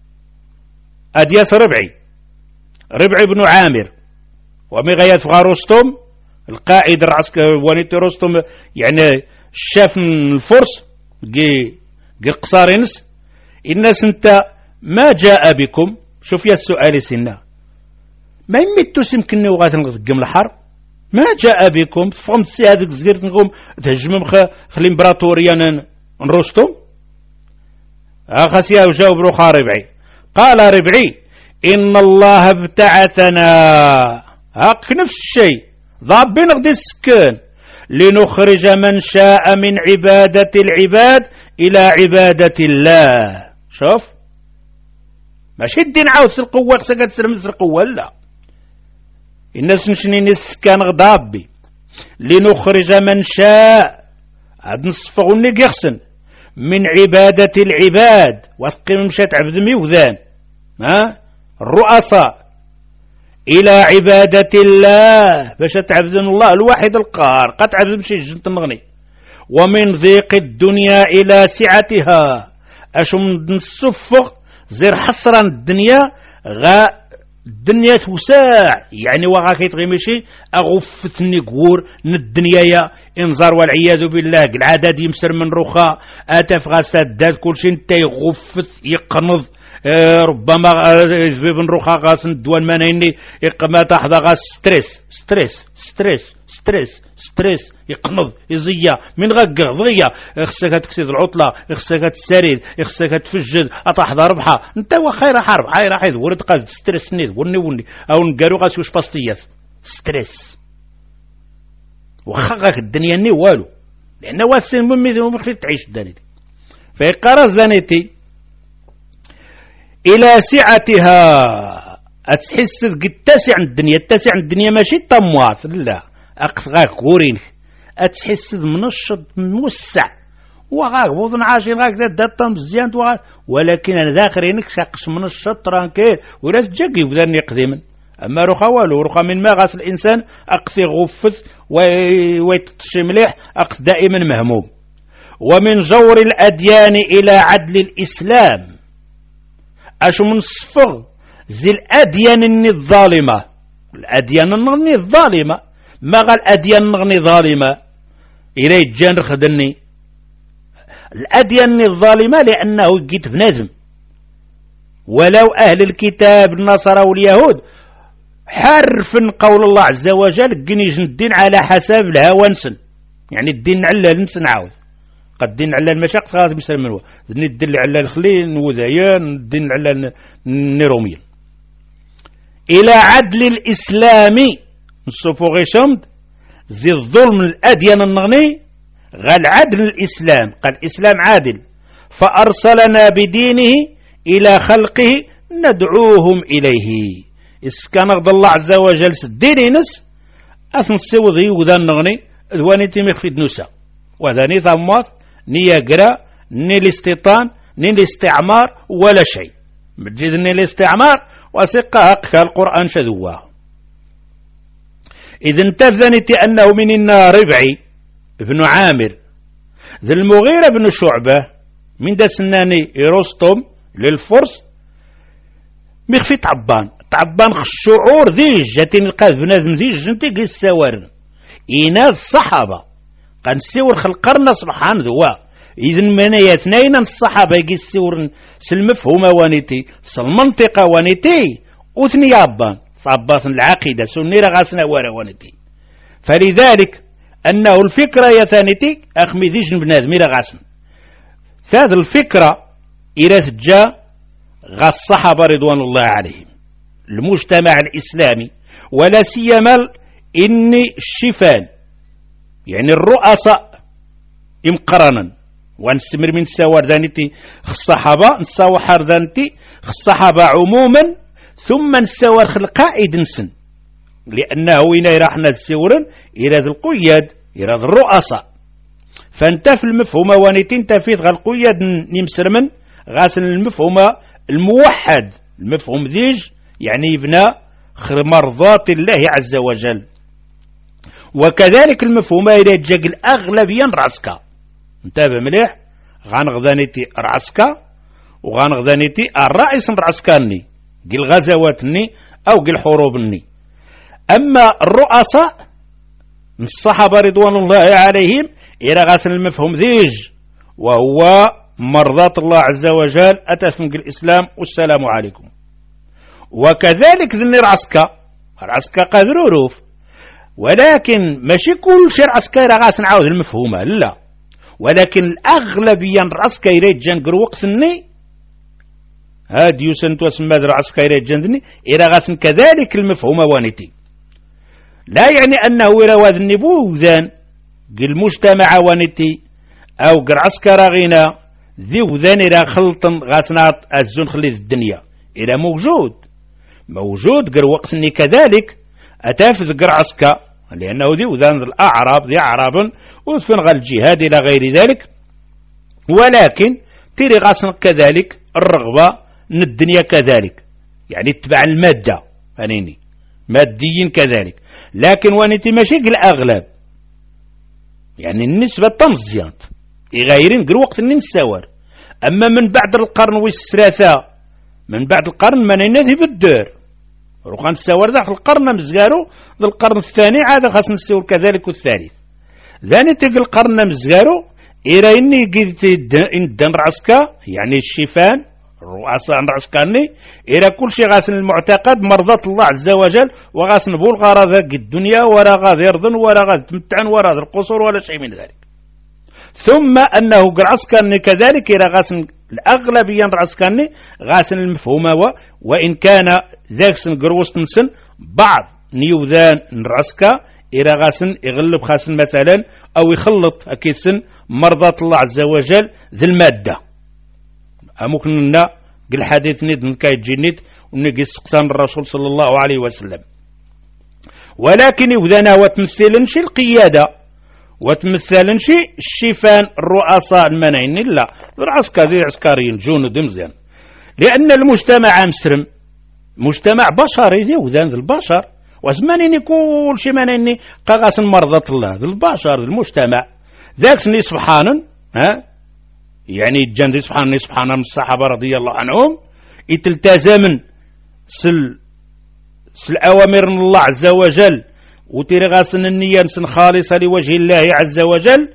أدياس ربعي ربعي بن عامر ومغايات فغا رستم القائد العسكري ونيتي رستم يعني الشاف من الفرس جي جي قصارينس الناس انت ما جاء بكم. شوف يا السؤال سنة ما يمتوس يمكن وغات نقم الحرب ما جاء بكم فهمت سي هذيك زغيرت نقوم تهجم خ الامبراطوريه نرستم اخاسيا وجاوب روخا ربعي قال ربعي ان الله ابتعثنا هاك نفس الشيء ضابين غدي السكان لنخرج من شاء من عبادة العباد إلى عبادة الله. شوف ماشي الدين عاود القوة خصك تسلم القوة لا الناس نشنين السكان غضابي لنخرج من شاء هاد نصفغني يخسن من عبادة العباد وثقي مشات عبد ميوذان ها الرؤساء إلى عبادة الله باش تعبد الله الواحد القهار قد تعبد مشي جنت المغني ومن ضيق الدنيا إلى سعتها أشم نصفغ زير حصرا الدنيا غا الدنيا توساع يعني وغا كيتغي ماشي اغفتني قور الدنيا يا انظر والعياذ بالله العدد يمسر من رخاء اتف غاسات داد كلشي انت يغفت يقنض آه ربما بن رخاء غاس الدوان مانيني يقما تحظى غاس ستريس ستريس ستريس ستريس ستريس يقنض يزيا من غقر ضيا خصك تكسيد العطله خصك تسريد خصك تفجد اطحضر ربحه انت وخير حرب هاي راح يدور تقاد ستريس نيد وني وني او نقالو غاس واش باستيات ستريس وخاك الدنيا ني والو لان واسن مميز ومخلي تعيش دانيتي فيقرز دانيتي الى سعتها اتحس قد تسع الدنيا تسع الدنيا ماشي طمواط لا أقفغاك غورينك أتحس منشط موسع وغاك بوضن عاشين غاك ذات دات مزيان ولكن أنا ذاخرينك شاقش منشط ترانكيل ولا تجاقي وذاني قديما أما رخا والو رخا من ما غاس الإنسان أقثي غفث ويتطشي مليح أقث دائما مهموم. ومن جور الأديان إلى عدل الإسلام أشو من صفغ زي الأديان الظالمة الأديان الظالمة ما قال أديان نغني ظالمة إلي الجان خدني الأديان الظالمة لأنه جيت بنازم ولو أهل الكتاب النصارى واليهود حرف قول الله عز وجل قنيج الدين على حساب الهوى نسن يعني الدين على نسن عاود قد الدين على المشاق فغاد بسلم منه الدين على الخلين وذيان الدين على النيروميين إلى عدل الإسلامي نصفو غيشمد زي الظلم الأديان النغني غال عدل الإسلام قال الإسلام عادل فأرسلنا بدينه إلى خلقه ندعوهم إليه إسكان غض الله عز وجل سديني نس أثن سيوضي وذا النغني ذواني تيميخ في دنوسا وذا ني ثمات ني يقرا ني الاستيطان ني الاستعمار ولا شيء مجد ني الاستعمار وسقها القرآن شذواه. إذا انتذنت أنه من النار ربعي ابن عامر ذي المغيرة بن شعبة من دا سناني رستم للفرس مخفي تعبان تعبان الشعور ذي جاتين القاذ بنادم ذي جنتي قل السوارن إناذ الصحابة قان سيور خلقرنا سبحان ذوا إذن من يثنين الصحابة يقل سيور سلمفهم وانيتي سالمنطقة وانيتي وثني عبان صعبات العقيدة سنيرة غاسنا وروانتي فلذلك أنه الفكرة يا ثانيتي أخمي ذيجن بنادم إلى غاسن فهذه الفكرة إلى جاء غاس الصحابة رضوان الله عليهم المجتمع الإسلامي ولا سيما إني الشفان يعني الرؤساء امقرنا ونستمر من السوار ذانتي الصحابة نصاوحر ذانتي الصحابة عموما ثم نسوار القائد نسن لأنه وين راح نسورن إلى ذي القياد إلى ذي الرؤساء فانت في المفهوم وانتين تفيد غا القياد نمسر من غاسن المفهوم الموحد المفهوم ذيج يعني يبنى مرضات الله عز وجل. وكذلك المفهوم إلى جاق الأغلبية رعسكا انتبه مليح غانغذانيتي رعسكا وغانغذانيتي الرئيس رعسكاني قل غزواتني أو قل حروبني. أما الرؤساء الصحابة رضوان الله عليهم إلى غاسن المفهوم ذيج وهو مرضات الله عز وجل أتفهم الإسلام والسلام عليكم. وكذلك ذني رعسكا رعسكا قادر روف ولكن ماشي كل شيء رعسكا إلى غاسن عاود المفهومة لا ولكن الأغلبية رعسكا إلى جنقر وقسني هاد يوسن توسمى رعسكا إلى جنقني إلى غاسن كذلك المفهومة وانتي لا يعني أنه إلى وذ النبوذان المجتمع وانتي أو قرعسكا راغينا ذي وذان إلى خلط غاسنات الزون خلي الدنيا إلى موجود موجود قر وقسني كذلك أتافذ قرعسكا لأنه ذي وذان الأعراب ذي أعراب وذفن غا الجهاد إلى غير ذلك ولكن تيري غاسن كذلك الرغبة من الدنيا كذلك يعني اتبع المادة فانيني ماديين كذلك لكن وانتي ماشي الأغلب يعني النسبة تمزيانت يغيرين قر وقت ننساور. أما من بعد القرن والثلاثة من بعد القرن من ينذي بالدور روخان الساور داخل القرن مزغارو ذا القرن الثاني عاد خاص نساور كذلك والثالث ذاني تلك القرن مزغارو إلى إني قلت إن رعسكا يعني الشيفان الرؤساء رعسكاني إلى كل شيء غاسن المعتقد مرضاة الله عز وجل وغاسن بول غارة الدنيا ولا غاد يرضن ولا غاد تمتعن ولا غاد القصور ولا شيء من ذلك. ثم أنه رعسكاني كذلك إلى غاسن الأغلبية رعسكاني غاسن المفهومة وإن كان ذاك سن قروس نسن بعض نيوذان رعسكا إلى غاسن يغلب خاسن مثلا أو يخلط أكيد سن مرضاة الله عز وجل ذي المادة أمكن لنا قل حديث ند نكاي جنيد ونقص قسان الرسول صلى الله عليه وسلم. ولكن يوذانا وتمثل شي القيادة وتمثل شي الشيفان الرؤساء المنعين لا العسكري عسكري الجنود مزيان لأن المجتمع مسرم مجتمع بشري ذي وذان البشر وزمانيني كل شي منيني قاقاس مرضى الله ذي البشر المجتمع ذاك سني سبحانا ها يعني الجند سبحان سبحان من الصحابة رضي الله عنهم يتلتزمن سل سل أوامر الله عز وجل وتيري غاسن النية نسن خالصة لوجه الله عز وجل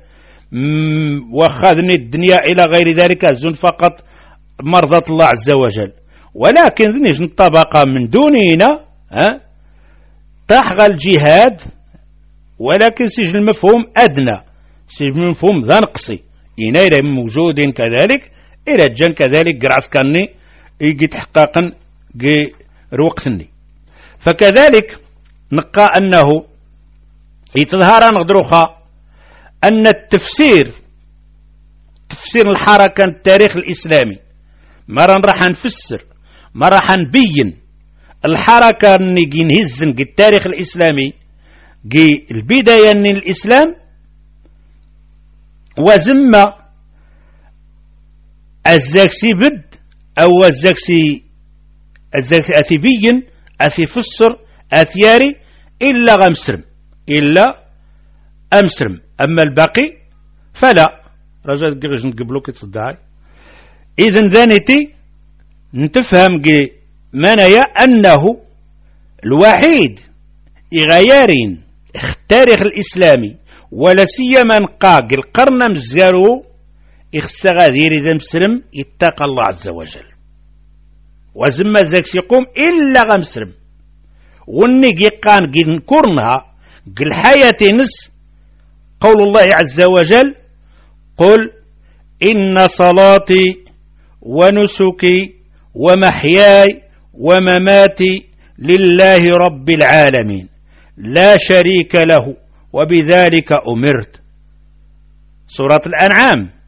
وخذني الدنيا إلى غير ذلك الزن فقط مرضى الله عز وجل. ولكن ذنيج الطبقة من دوننا ها تحغى الجهاد ولكن سجن المفهوم أدنى سجن المفهوم ذا نقصي إنا إلى موجود كذلك إلى الجن كذلك قرعس كاني يجي تحقاقا روقتني. فكذلك نقى أنه يتظهر نقدروخا أن التفسير تفسير الحركة التاريخ الإسلامي مرة راح نفسر مرة راح نبين الحركة نجي نهزن التاريخ الإسلامي جي البداية من الإسلام وزم الزاكسي بد أو الزاكسي الزاكسي أثيبين أثي فسر أثياري إلا غمسرم إلا أمسرم. أما الباقي فلا رجال قرج نقبلوك تصدعي. إذن ذانيتي نتفهم منايا أنه الوحيد إغيارين التاريخ الإسلامي ولا سيما نقاق القرن مزارو إخسا غير إذا مسلم يتقى الله عز وجل وزما زاكس يقوم إلا غمسرم ونقي قان قد نكرنها قل حياة نس قول الله عز وجل قل إن صلاتي ونسكي ومحياي ومماتي لله رب العالمين لا شريك له وبذلك أمرت. سورة الأنعام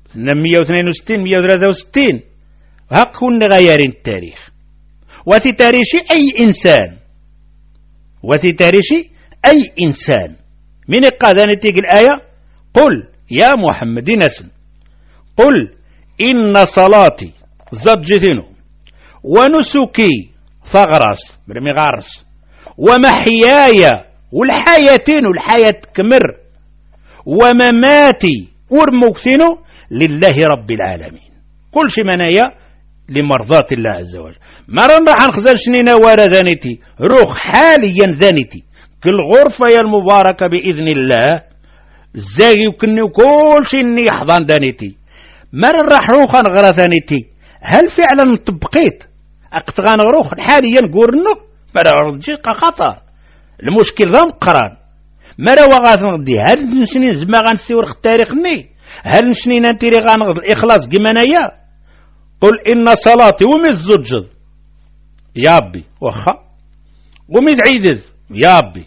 مية واثنين وستين مية وثلاثة وستين هاك كون غيرين التاريخ وفي تاريخ أي إنسان وفي تاريخ أي إنسان من قادني تيجي الآية قل يا محمد نسن قل إن صلاتي زجتنو ونسكي فغرس برمي غارس ومحياي والحياتين والحياة كمر ومماتي ورموكتينو لله رب العالمين كل شيء منايا لمرضاة الله عز وجل ما راح نخزر شنينا ورا ذانيتي روح حاليا ذانيتي كل غرفة يا المباركة بإذن الله زاغي وكني وكل شيء اني يحضن ذانيتي ما راح روح نغرى ذانيتي هل فعلا طبقيت اقتغان غروخ حاليا قورنو ما راه جيق خطر المشكل ذا مقران ما راه غاث نغدي هل نشني زعما غنسيور التاريخ ني هل نشني ننتيري غنغض الاخلاص كيما انايا قل ان صلاتي ومي الزجد يا ربي واخا ومي عيدد يا ربي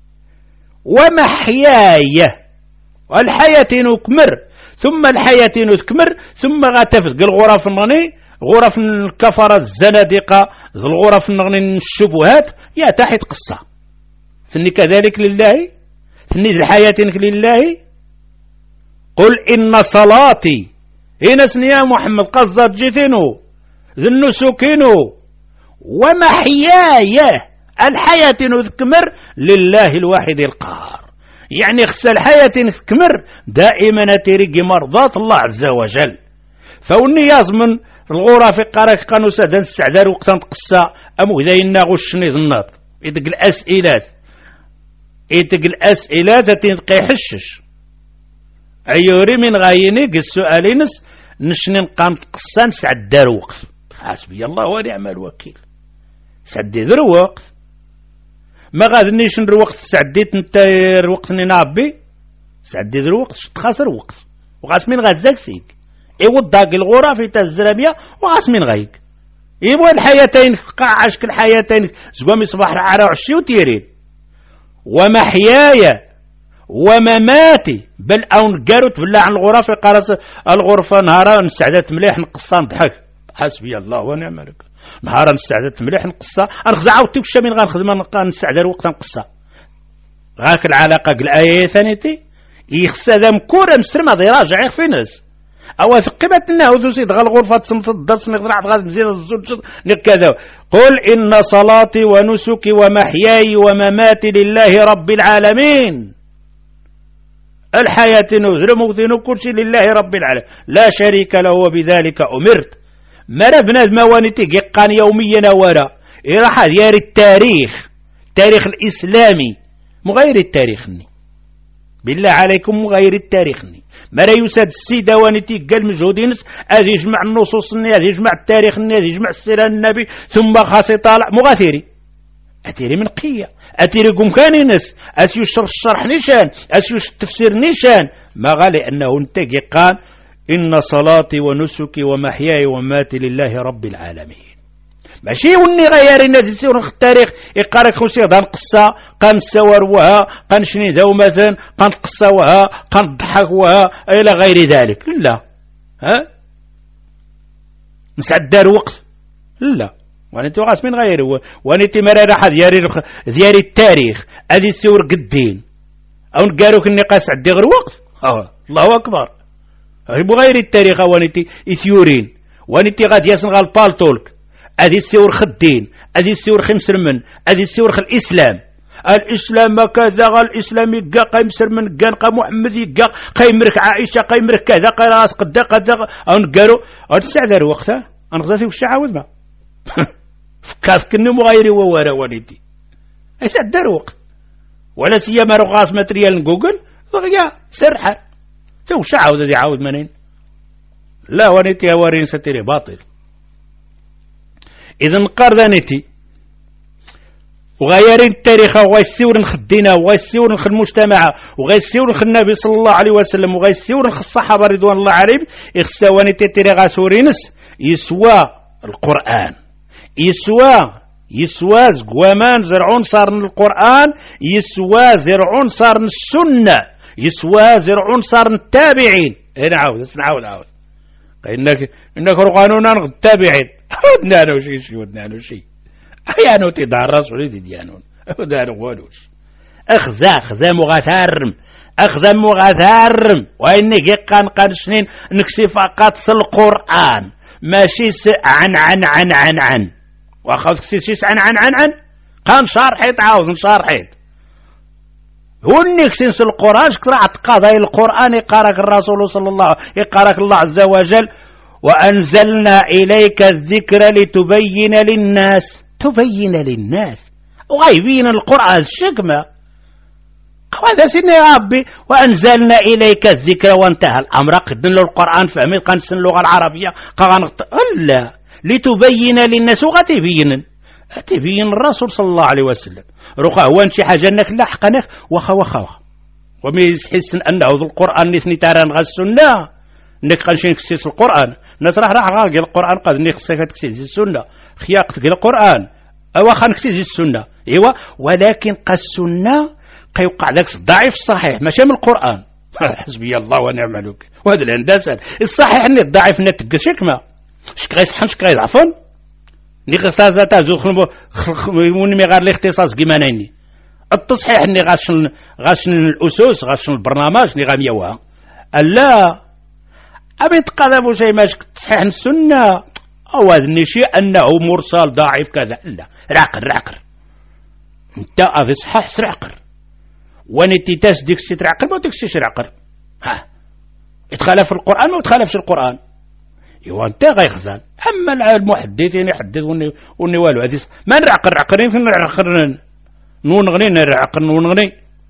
ومحياي والحياة نكمر ثم الحياة نكمر ثم غاتفت قل غرف النغني غرف الكفرة الزنادقة الغرف النغني الشبهات يا تحت قصة ثني كذلك لله ثني الحياة لله قل إن صلاتي هنا سنيا محمد قصدت جيتينو ذنو سكينو ومحياي الحياة نذكمر لله الواحد القهار يعني خص الحياة نذكمر دائما تريقي مرضاة الله عز وجل فوني يازمن الغرف قراك قانو سادة السعدار وقتا تقصى أمو إذا يناغو الشني ذناط إذا الأسئلات إذا الأسئلات تنقي حشش أيوري من غايني السؤالينس نشني نقام تقصان سعد دار وقت حسبي الله ونعم الوكيل سعدي ذر وقت ما غادنيش ندير وقت سعديت انت الوقت ني نعبي سعدي ذر وقت شت خاسر وقت وغاسمين غازاك سيك ايوا الضاق الغرف في الزرابيه وغاسمين غايك ايوا الحياتين قاعش كل حياتين زقومي صباح عرا عشي وتيرين ومحياي ومماتي بل او نقاروت بالله عن الغرف قرص الغرفه نهارا نسعدات مليح نقصا نضحك حسبي الله ونعم الوكيل نهارا نسعدات مليح نقصا نخزع عاودتي وش من غنخدم نسعد الوقت نقصا غاك العلاقه الايه ثانيتي يخص هذا مكوره مسرمه راجع في ناس او ثقبت لنا وزيد غا الغرفه تصمت الدرس نقدر غاد مزيان الزوج كذا قل ان صلاتي ونسكي ومحياي ومماتي لله رب العالمين الحياة نذر موتين كل شيء لله رب العالمين لا شريك له وبذلك أمرت مرا بناد موانيتي قان يوميا ورا راح ديال التاريخ التاريخ الإسلامي مغير التاريخ ني بالله عليكم مغير التاريخ ني مرا يساد السيدة وانيتي قال مجهودينس هذا يجمع النصوص ني هذا يجمع التاريخ ني هذا يجمع السيرة النبي ثم خاص يطالع مغاثري أتيري من قية أتيري قم كان ناس أتيوش الشرح نيشان أتيوش التفسير نيشان ما غالي أنه انتقي قال إن صلاتي ونسكي ومحياي وماتي لله رب العالمين ماشي وني غير الناس يسيرون في التاريخ يقارك خوشي غدا نقصا قان السوار وها قان شني ذو مثلا قان القصة وها قان الضحك وها إلى غير ذلك لا ها نسعد دار وقت لا وانتي غاس من غيره وانتي مرة راح دياري دياري التاريخ هذه السور قدين او نقالوك النقاس عدي غير وقت اه الله اكبر بغير التاريخ وانتي اثيورين وانتي غادي ياسن غال بالتولك هذه السور خدين هذه السور خمسر من هذه السور خ الاسلام الاسلام كذا غا الاسلام يقا قيمسر من قا نقا محمد يقا قيمرك عائشه قيمرك كذا قراس قدا قدا او نقالو او تسع وقتها انغزاتي وش عاود ما فكاف كنو مغيري وورا والدي ايش الدار وقت ولا سيما رغاس ماتريال جوجل فغيا سرحه تو شعاود ذي عاود منين لا ونيتي ورين ستيري باطل اذا قردانيتي وغيرين التاريخ وغيسيور نخدينا وغيسيور نخ المجتمع وغيسيور نخ النبي صلى الله عليه وسلم وغيسيور نخ الصحابه رضوان الله عليهم اخسا ونيتي تيري غاسورينس يسوى القرآن يسوى يسوى زقوامان زرعون صار من القرآن يسوى زرعون صار من السنة يسوى زرعون صار من التابعين هنا عاود نعاود عاود إنك إنك رقانونا التابعين ودنا له شيء شيء ودنا له شيء أحيانا تدارس وليد ديانون ودار والوش أخذ أخذ مغثارم أخذ مغثارم وإنك يقان قال سنين نكسي فقط القرآن ماشي عن عن عن عن عن واخذ كسيس عن عن عن عن قام شارحيت عاوز شارحيت هو نكسنس القرآن شكرا قضايا القرآن يقارك الرسول صلى الله عليه وسلم يقارك الله عز وجل وأنزلنا إليك الذكر لتبين للناس تبين للناس وغيبين القرآن الشكمة هذا سنة يا ربي وأنزلنا إليك الذكر وانتهى الأمر قدن له القرآن فهمين قنسن اللغة العربية قان لا لتبين للناس وغتبين تبين الرسول صلى الله عليه وسلم رخا هو شي حاجة انك لا حقنك وخا وخا وخا ومي يحس انه القرآن نثني تاران غا السنة انك قنشي نكسيس القرآن الناس راح راح غاقي القرآن قد انك خصك تكسيس السنة خياق تقل القرآن او خا نكسيس السنة ايوا ولكن قا السنة قيوقع ذاك الضعيف الصحيح ماشي من القرآن حسبي الله ونعم الوكيل وهذا الهندسة الصحيح اني الضعيف نتقل شكمه شك غيصحن شك غيضعفن ني غسازه تازو وني مي غير الاختصاص كيما ناني التصحيح ني غاشن غاشن الاسس غاشن البرنامج ني غاميوها لا ابي تقلبوا شيء ماشي تصحيح السنه او هذا شيء انه مرسل ضعيف كذا لا راقر راقر انت افي صحح سرعقر ونتي تاس ديك السي ترعقر ما ديك السي شرعقر ها يتخالف القران ما يتخالفش القران ايوا انت غيخزان اما المحدثين يحدث وني وني والو هذه ما نرعقر رعقرين فين نرعقر نونغني نرعقر نونغني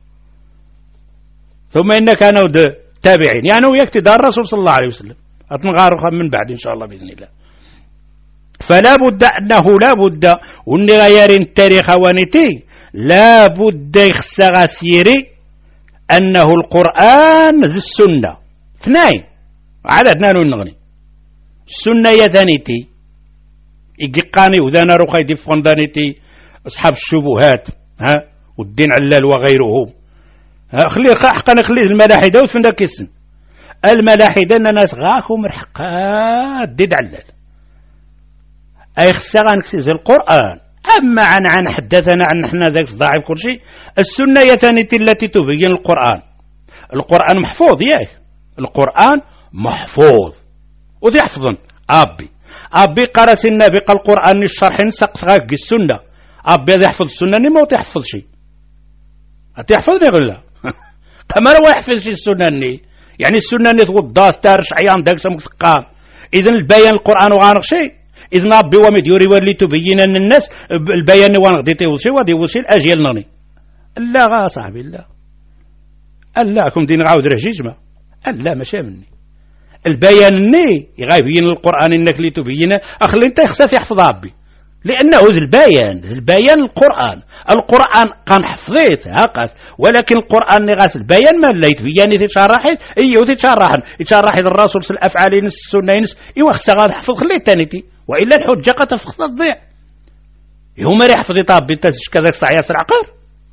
ثم ان كانوا تابعين يعني وياك تدار الرسول صلى الله عليه وسلم اتنغار من بعد ان شاء الله باذن الله فلا بد انه لا بد وني غيرين التاريخ وانيتي لا بد يخص غسيري انه القران ذي السنه اثنين عددنا نغني السنة يا ثانيتي إيقاني وذانا روخي دي فندانيتي أصحاب الشبهات ها والدين علال وغيرهم ها خلي حقا خلي الملاحدة وفندا كيسن الملاحدة الناس غاكم مرحقات ديد علال أي خسا نكسيز القرآن أما عن عن حدثنا عن نحن ذاك ضعيف كل شيء السنة يا ثانيتي التي تبين القرآن القرآن محفوظ ياك القرآن محفوظ وذي يحفظن أبي أبي قرس النبي قال القرآن الشرح نسقط غاك السنة أبي هذا يحفظ السنة ما تحفظ شيء أتحفظني ولا لا كما هو يحفظ شيء السنة ني يعني السنة ني تغضى تارش عيان داك سمك تقام إذن البيان القرآن وغانق شيء إذن أبي ومد يوري ولي تبين أن الناس البيان وغانق دي تيوز شيء ودي وشي الأجيال نغني لا غا صاحبي لا ألا كم دين غاود رهجيجما ألا مشى مني البيان ني يغيبين القرآن إنك لتبينه أخلي أنت يخسف يحفظ ربي لأنه ذي البيان البيان القرآن القرآن كان حفظيت هكذا ولكن القرآن نغاس البيان ما لا يتبيان يتشرحت أيه يتشرحن يتشرح الرسول في الأفعال نس السنة نس إيوا خسا غاد حفظ خليه تانيتي وإلا الحجة قد تفخ تضيع يوم يحفظ يطاب بنتسش كذا سعيا سرعقر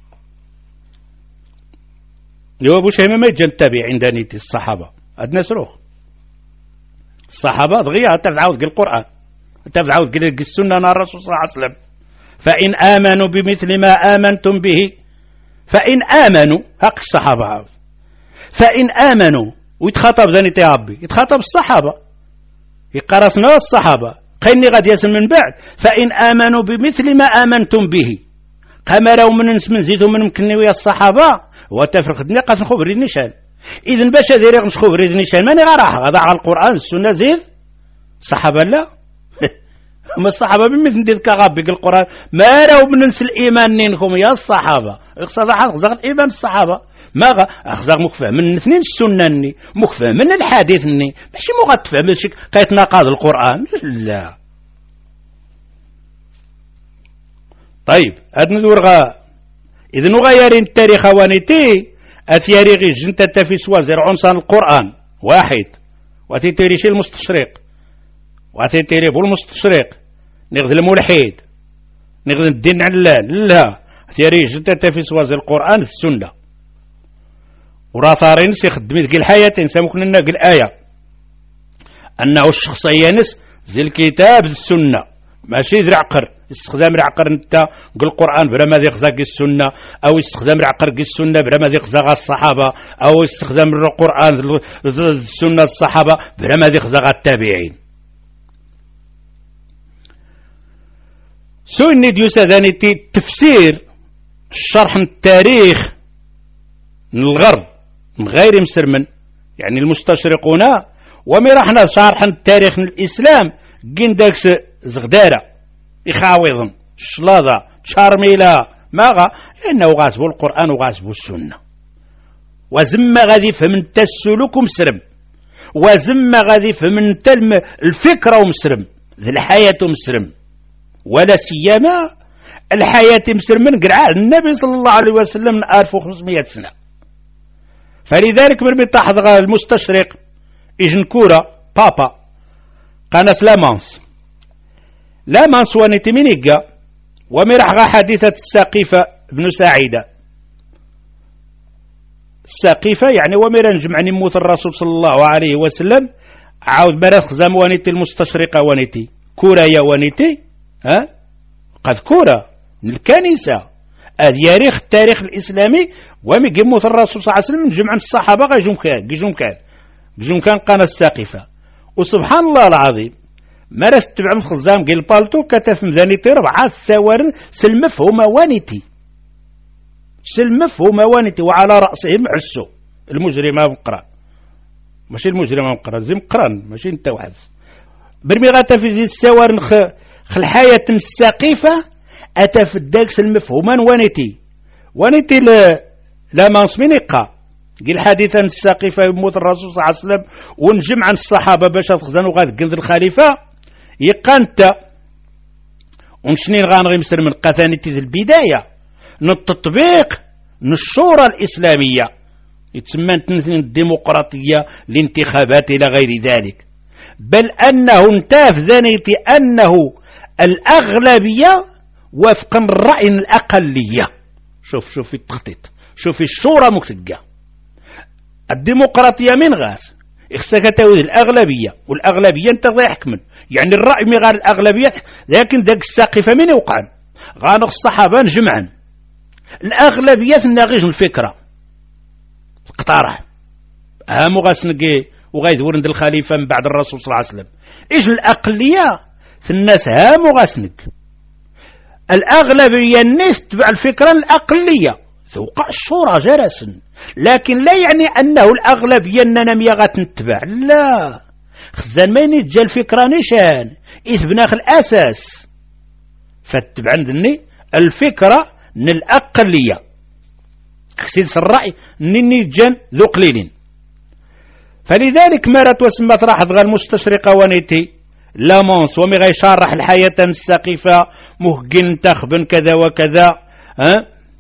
يو أبو شيمة ما يجن تابع عندني الصحابة أدنى سروخ الصحابة ضغيها تفعود قل القرآن تفعود قل السنة نار الرسول صلى الله عليه وسلم فإن آمنوا بمثل ما آمنتم به فإن آمنوا هك الصحابة عاود فإن آمنوا ويتخاطب ذاني تيابي يتخاطب الصحابة يقرصنا الصحابة قيني غاد يسن من بعد فإن آمنوا بمثل ما آمنتم به كما لو من نس من زيدوا من مكني ويا الصحابة وتفرق الدنيا قاس نخبري النشان إذن باش هذي ريق نخبري النشان ماني غا راح غدا على القرآن السنة زيد الصحابة لا ما الصحابة بمثل ندير كغابي القرآن ما لو من نس الإيمان نينكم يا الصحابة اقصد أخذ الإيمان الصحابة ما غا أخذ مكفى من اثنين السنة ني مكفى من الحديث ني ماشي مو غتفهم ماشي كيتناقض القرآن لا طيب هاد ندور غا إذا نغيرين التاريخ وانيتي أثياري غي جنتا تفي سوازر عنصان القرآن واحد وتيتيري شي المستشرق وتيتيري بو المستشرق نغذ الملحد نغذ الدين علان لا أثياري جنتا تفي سوازر القرآن في السنة وراثارين سيخدمي ذيك الحياة نسامك لنا الآية أنه الشخصية نس زي الكتاب السنة ماشي ذي العقر استخدام العقر انت قل القرآن بلا ما يغزاق السنة أو استخدام العقر قل السنة بلا ما يغزاق الصحابة أو استخدام القرآن السنة الصحابة بلا ما يغزاق التابعين. سو النديوس ذانيتي تفسير الشرح التاريخ من الغرب من غير مسرمن يعني المستشرقون ومرحنا شرح التاريخ من الإسلام جين داكس زغدارة إخاوضن شلاضة شارميلا ماغا لأنه غاسبو القرآن وغاسبو السنة وزم غادي فمن السلوك ومسرم وزم غادي فمن الفكرة ومسرم ذي الحياة ومسرم ولا سيما الحياة مسرم من قرعة النبي صلى الله عليه وسلم من ألف وخمسمائة سنة. فلذلك من بتحضر المستشرق إجن كورة بابا قناس لامانس لامانس ونتمينيقا ومرحغا حديثة الساقفة بن سعيدة الساقفة يعني ومرا نجمع نموت الرسول صلى الله عليه وسلم عاود مرات خزام ونتي المستشرقة ونتي كورة يا ونتي ها قد كورة من الكنيسة التاريخ التاريخ الإسلامي ومي قموت الرسول صلى الله عليه وسلم نجمع الصحابة غيجوم كان جيجوم كان جيجوم كان قناة الساقفة وسبحان الله العظيم مرس تبع مخزام قيل بالتو كتف مذانيتي ربعة ثوارن سلمفهم وانيتي سلمفهم وانيتي وعلى رأسهم عسو المجرم مقران ماشي المجرم مقران زي مقران ماشي انت واحد برمي غاتا في زي السوارن خ الحياة الساقفة أتى في الداك سلمفهمان وانيتي وانيتي ل... لما نصمينيقا قيل حديثا الساقفة يموت الرسول صلى الله عليه وسلم ونجمع عن الصحابة باش تخزنوا غاد قلد الخليفة يقانت ونشنين غانغي مسر من قثانيتي ذي البداية نالتطبيق الشورى الإسلامية يتسمى الديمقراطية الانتخابات إلى غير ذلك بل أنه انتاف ذانيتي أنه الأغلبية وفقا الرأي الأقلية. شوف شوف في التخطيط شوف الشورى مكتقة الديمقراطية من غاس إخساك تاوذ الأغلبية والأغلبية انتظر يحكمن يعني الرأي من غير الأغلبية لكن ذاك الساقفة من يوقعن غانغ الصحابة نجمعن الأغلبية ناغيج الفكرة اقترح أهم غاس نقي وغايد ورند الخليفة من بعد الرسول صلى الله عليه وسلم إيش الأقلية في الناس هام غاسنك الأغلبية الناس تبع الفكرة الأقلية توقع الشورى جرسا لكن لا يعني أنه الأغلبية أننا ميغات نتبع لا خزان ما ينجى الفكرة نشان إذ بناخ الأساس فاتبع عندني الفكرة من الأقلية كسيدس الرأي نني جان ذو قليلين. فلذلك مرت وسمت راح غير المستشرقة ونيتي لامونس ومي غيشارح الحياة الساقفة مهجن تخبن كذا وكذا ها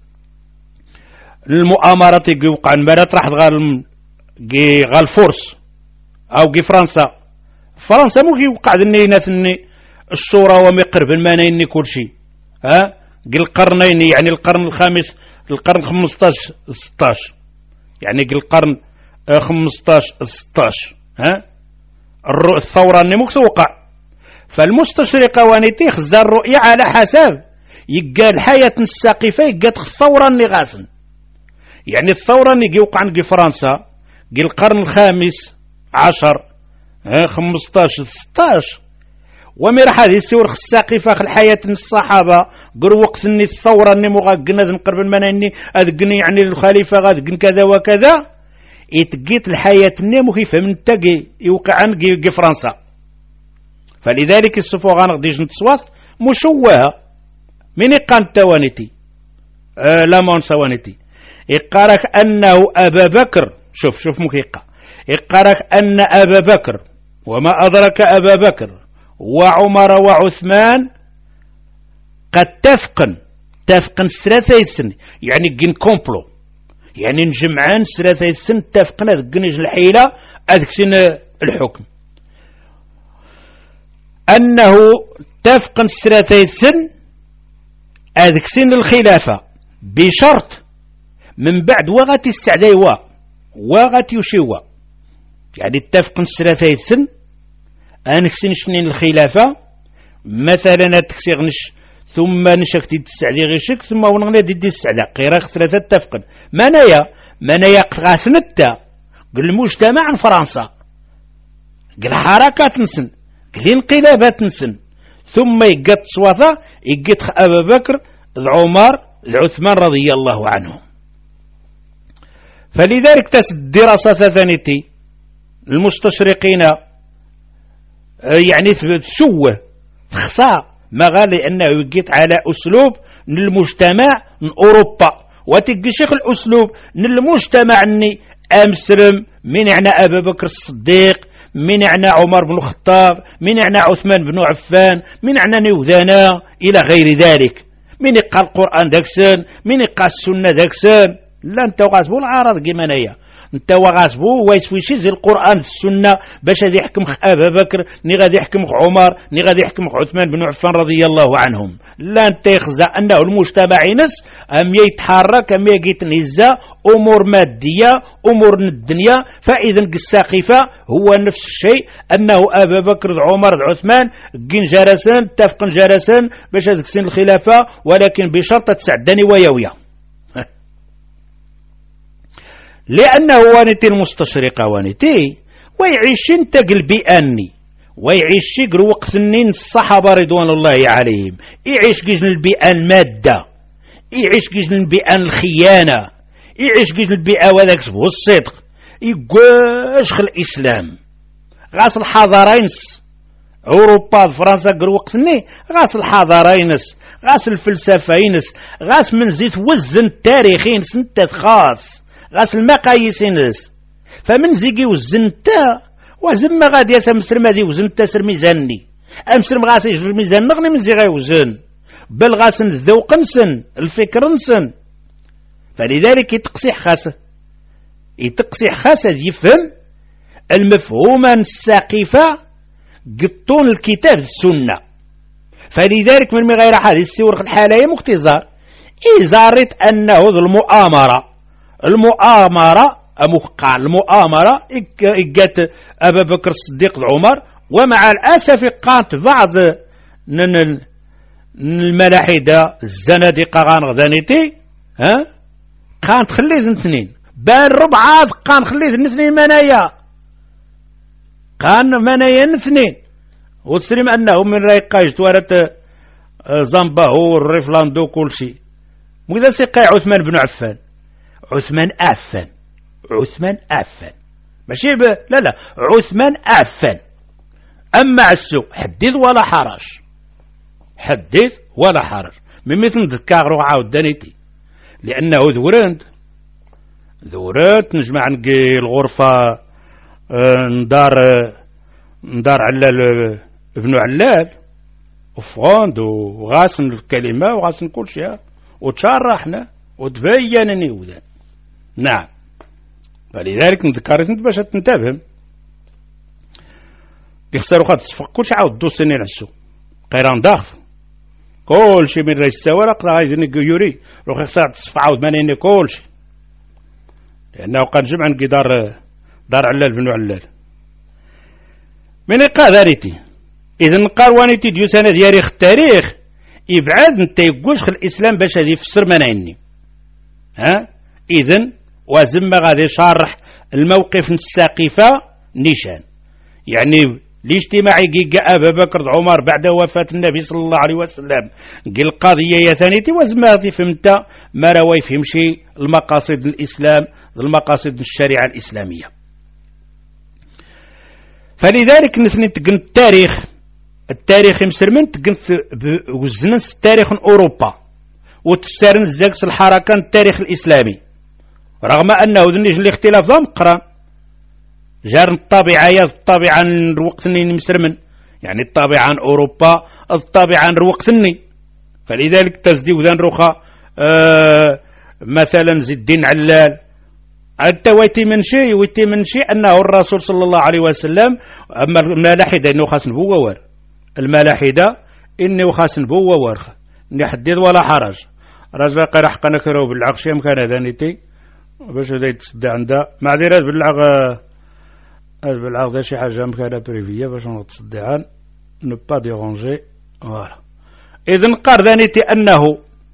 المؤامرات يوقع مرات راح غير غير الفرس او غي فرنسا فرنسا مو يوقع ذني ناثني الشورى ومي قرب المانيني كل شيء ها قل القرنين يعني القرن الخامس القرن خمسطاش ستاش يعني قل القرن خمسطاش ستاش ها الثورة اللي مكسوقع فالمستشرقة وانيتي خزا الرؤية على حسب يقال الحياة الساقفة يقال الثورة اللي غاسن يعني الثورة اللي يوقع عن فرنسا قل القرن الخامس عشر خمسطاش ستاش ومرح هذه السور الساقفة الحياة الصحابة قر وقت اني الثورة اني مغاقنا ذنقرب المناني اذقني يعني الخليفة غاذقن كذا وكذا يتقيت الحياة النمو كيف من تقي يوقع عن قي فرنسا. فلذلك السفو غانق ديجن تسواس مشوهة من إقان توانيتي آه لا مونسوانيتي إقارك أنه أبا بكر شوف شوف مكيقة إقارك أن أبا بكر وما أدرك أبا بكر وعمر وعثمان قد تفقن تفقن ثلاثة سن يعني جن كومبلو يعني نجمعان ثلاثة سن تفقن أذقنج الحيلة أذكسن الحكم أنه تفقن ثلاثة سن أذكسن الخلافة بشرط من بعد وغت السعديوة وغت يشيوة يعني تفقن ثلاثة سن أنكسن شنين الخلافة مثلا تكسيغنش ثم نشك تستعلي غيشك ثم ونغنى دي دي السعلا قيرا ثلاثة تفقن منايا منايا قاسنتا قل المجتمع عن فرنسا قل حركات نسن قل انقلابات نسن ثم يقت صواتا يقت أبا بكر العمر العثمان رضي الله عنه. فلذلك تس الدراسة ثانيتي المستشرقين يعني تشوه تخصى ما قال لأنه يقيت على أسلوب المجتمع من أوروبا وتقشيخ الأسلوب من المجتمع أني أمسلم من يعني أبا بكر الصديق من يعني عمر بن الخطاب من يعني عثمان بن عفان من يعني نوذانا إلى غير ذلك من يقع القرآن داكسن من يقع السنة داكسن لا انت وغاسبو العرض كيمانيا انت وغاسبو ويسويشي زي القرآن السنة باش غادي يحكم أبا بكر ني غادي يحكم عمر ني غادي يحكم عثمان بن عفان رضي الله عنهم لا انت يخزى أنه المجتمع ينس أم يتحرك أم يتنهزى أمور مادية أمور الدنيا فإذا الساقفة هو نفس الشيء أنه أبا بكر عمر عثمان كين جرسان اتفقن جرسان باش تكسين الخلافة ولكن بشرط تسعدني ويويا لأنه وانتي المستشرقة وانتي ويعيشين تقل بأني ويعيش يقر وقت النين الصحابة رضوان الله عليهم يعيش جيجن البيئة المادة يعيش جيجن البيئة الخيانة يعيش جيجن البيئة وذاك سبو الصدق يقوش الإسلام غاس الحضارينس أوروبا فرنسا قر وقت النين غاس الحضارينس غاس الفلسفينس غاس من زيت وزن تاريخين سنتات خاص غاس المقاييسينس فمن زيقي وزنتا وزم غادي يسمسر مادي وزنتا سر ميزاني امسر غاسي يجر ميزان نغني من زي غيوزن بل غاسن الذوق نسن الفكر نسن فلذلك يتقصيح خاصه يتقصيح خاصه يفهم المفهوم الساقفه قطون الكتاب السنه فلذلك من غير حديث السور الحاليه مختزار إزارت أنه المؤامرة المؤامرة أموقع المؤامرة إجت أبا بكر الصديق عمر ومع الأسف قامت بعض الملاحدة الزنادقة غانغدانيتي ها قامت خليت اثنين بان ربعات قام خليت اثنين منايا قام منايا اثنين وتسلم أنه من رايقاج توارت زنباهو الريفلاندو كل شيء وإذا سيقع عثمان بن عفان عثمان عفان عثمان عفان ماشي ب... لا لا عثمان عفان أما السوق حدث ولا حرج حدث ولا حرج من مثل ذكاغرو عاود دانيتي لأنه ذورند ذورات نجمع نقي الغرفة اه ندار اه ندار علال ابن علال وفغاند وغاسن الكلمة وغاسن كل شيء وتشرحنا وتبينني وذا نعم فلذلك نذكرت انت باش تنتبه يخسروا خاطر تصفق كل شيء عاود دوس سنين عسو قيران ضغط كل شيء من رئيس السوارق راه يدني يوري روح يخسر تصفق عاود مانيني كل شيء لأنه قد جمع نقي دار دار علال بن علال من قادرتي إذا نقاروانيتي ديو سنة دياريخ التاريخ يبعد انت يقولش الإسلام باش هذه يفسر منعني ها إذن وزم غادي شارح الموقف الساقفة نيشان يعني الاجتماعي قيقى أبا بكر عمر بعد وفاة النبي صلى الله عليه وسلم قل القضية يا ثانيتي وزم غادي فهمت ما روا يفهمشي المقاصد الإسلام المقاصد الشريعة الإسلامية فلذلك نثني تقن التاريخ التاريخ مسلمين تقن وزنس تاريخ أوروبا وتسارن الزاكس الحركة التاريخ الإسلامي رغم أنه ذنيج الاختلاف ذا مقران جار الطابعة يا الطابعة الوقت الني مسلمين يعني الطابعة عن أوروبا الطابعة عن الوقت الني فلذلك تزدي وذن رخا آه مثلا زي الدين علال أنت ويتي من شيء ويتي من شيء أنه الرسول صلى الله عليه وسلم أما الملاحدة إنه خاص نبوة ور الملاحدة إنه خاص نبوة ور نحدد ولا حرج رزاق رحقا نكره بالعقش يمكن هذا نتي باش هذا يتصدى عندها معذرات بالعق بالعرض شي حاجة مكانها بريفية باش نتصدعان نو با ديرونجي. فوالا إذن قال ذانيتي أنه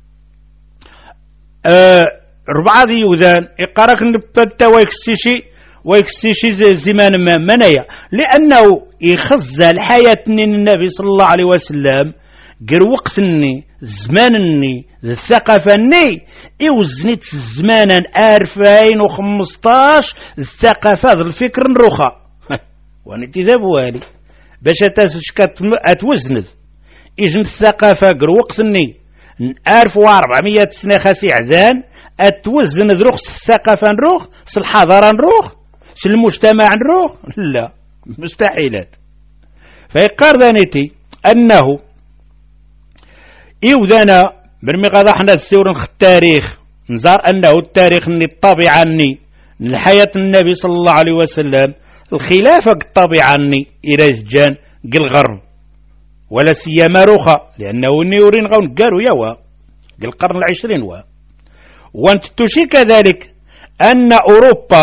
أه ربعة يوذان يقارك نبتا ويكسيشي ويكسيشي زمان ما منايا لأنه يخزى الحياة النبي صلى الله عليه وسلم قر وقتني زمانني الثقافة-ني يوزنيت زمانا ألفين وخمسطاش الثقافة الفكر نروخا وانتي ذا بوالي باش تاسشكات اتوزند إجن الثقافة قر وقتني ألف وأربعمية سنة خاسي عذان اتوزن ذروخ الثقافة نروخ الحضارة نروخ المجتمع نروخ لا مستحيلات. فيقار ذانيتي أنه إيوذانا برمي غادا حنا السور نخ التاريخ نزار أنه التاريخ ني الطبيعة ني الحياة النبي صلى الله عليه وسلم الخلافة الطبيعة ني إلى جان قل غرب ولا سيما روخا لأنه نيورين غون قالوا يوا قل القرن العشرين وا وانت تشي كذلك أن أوروبا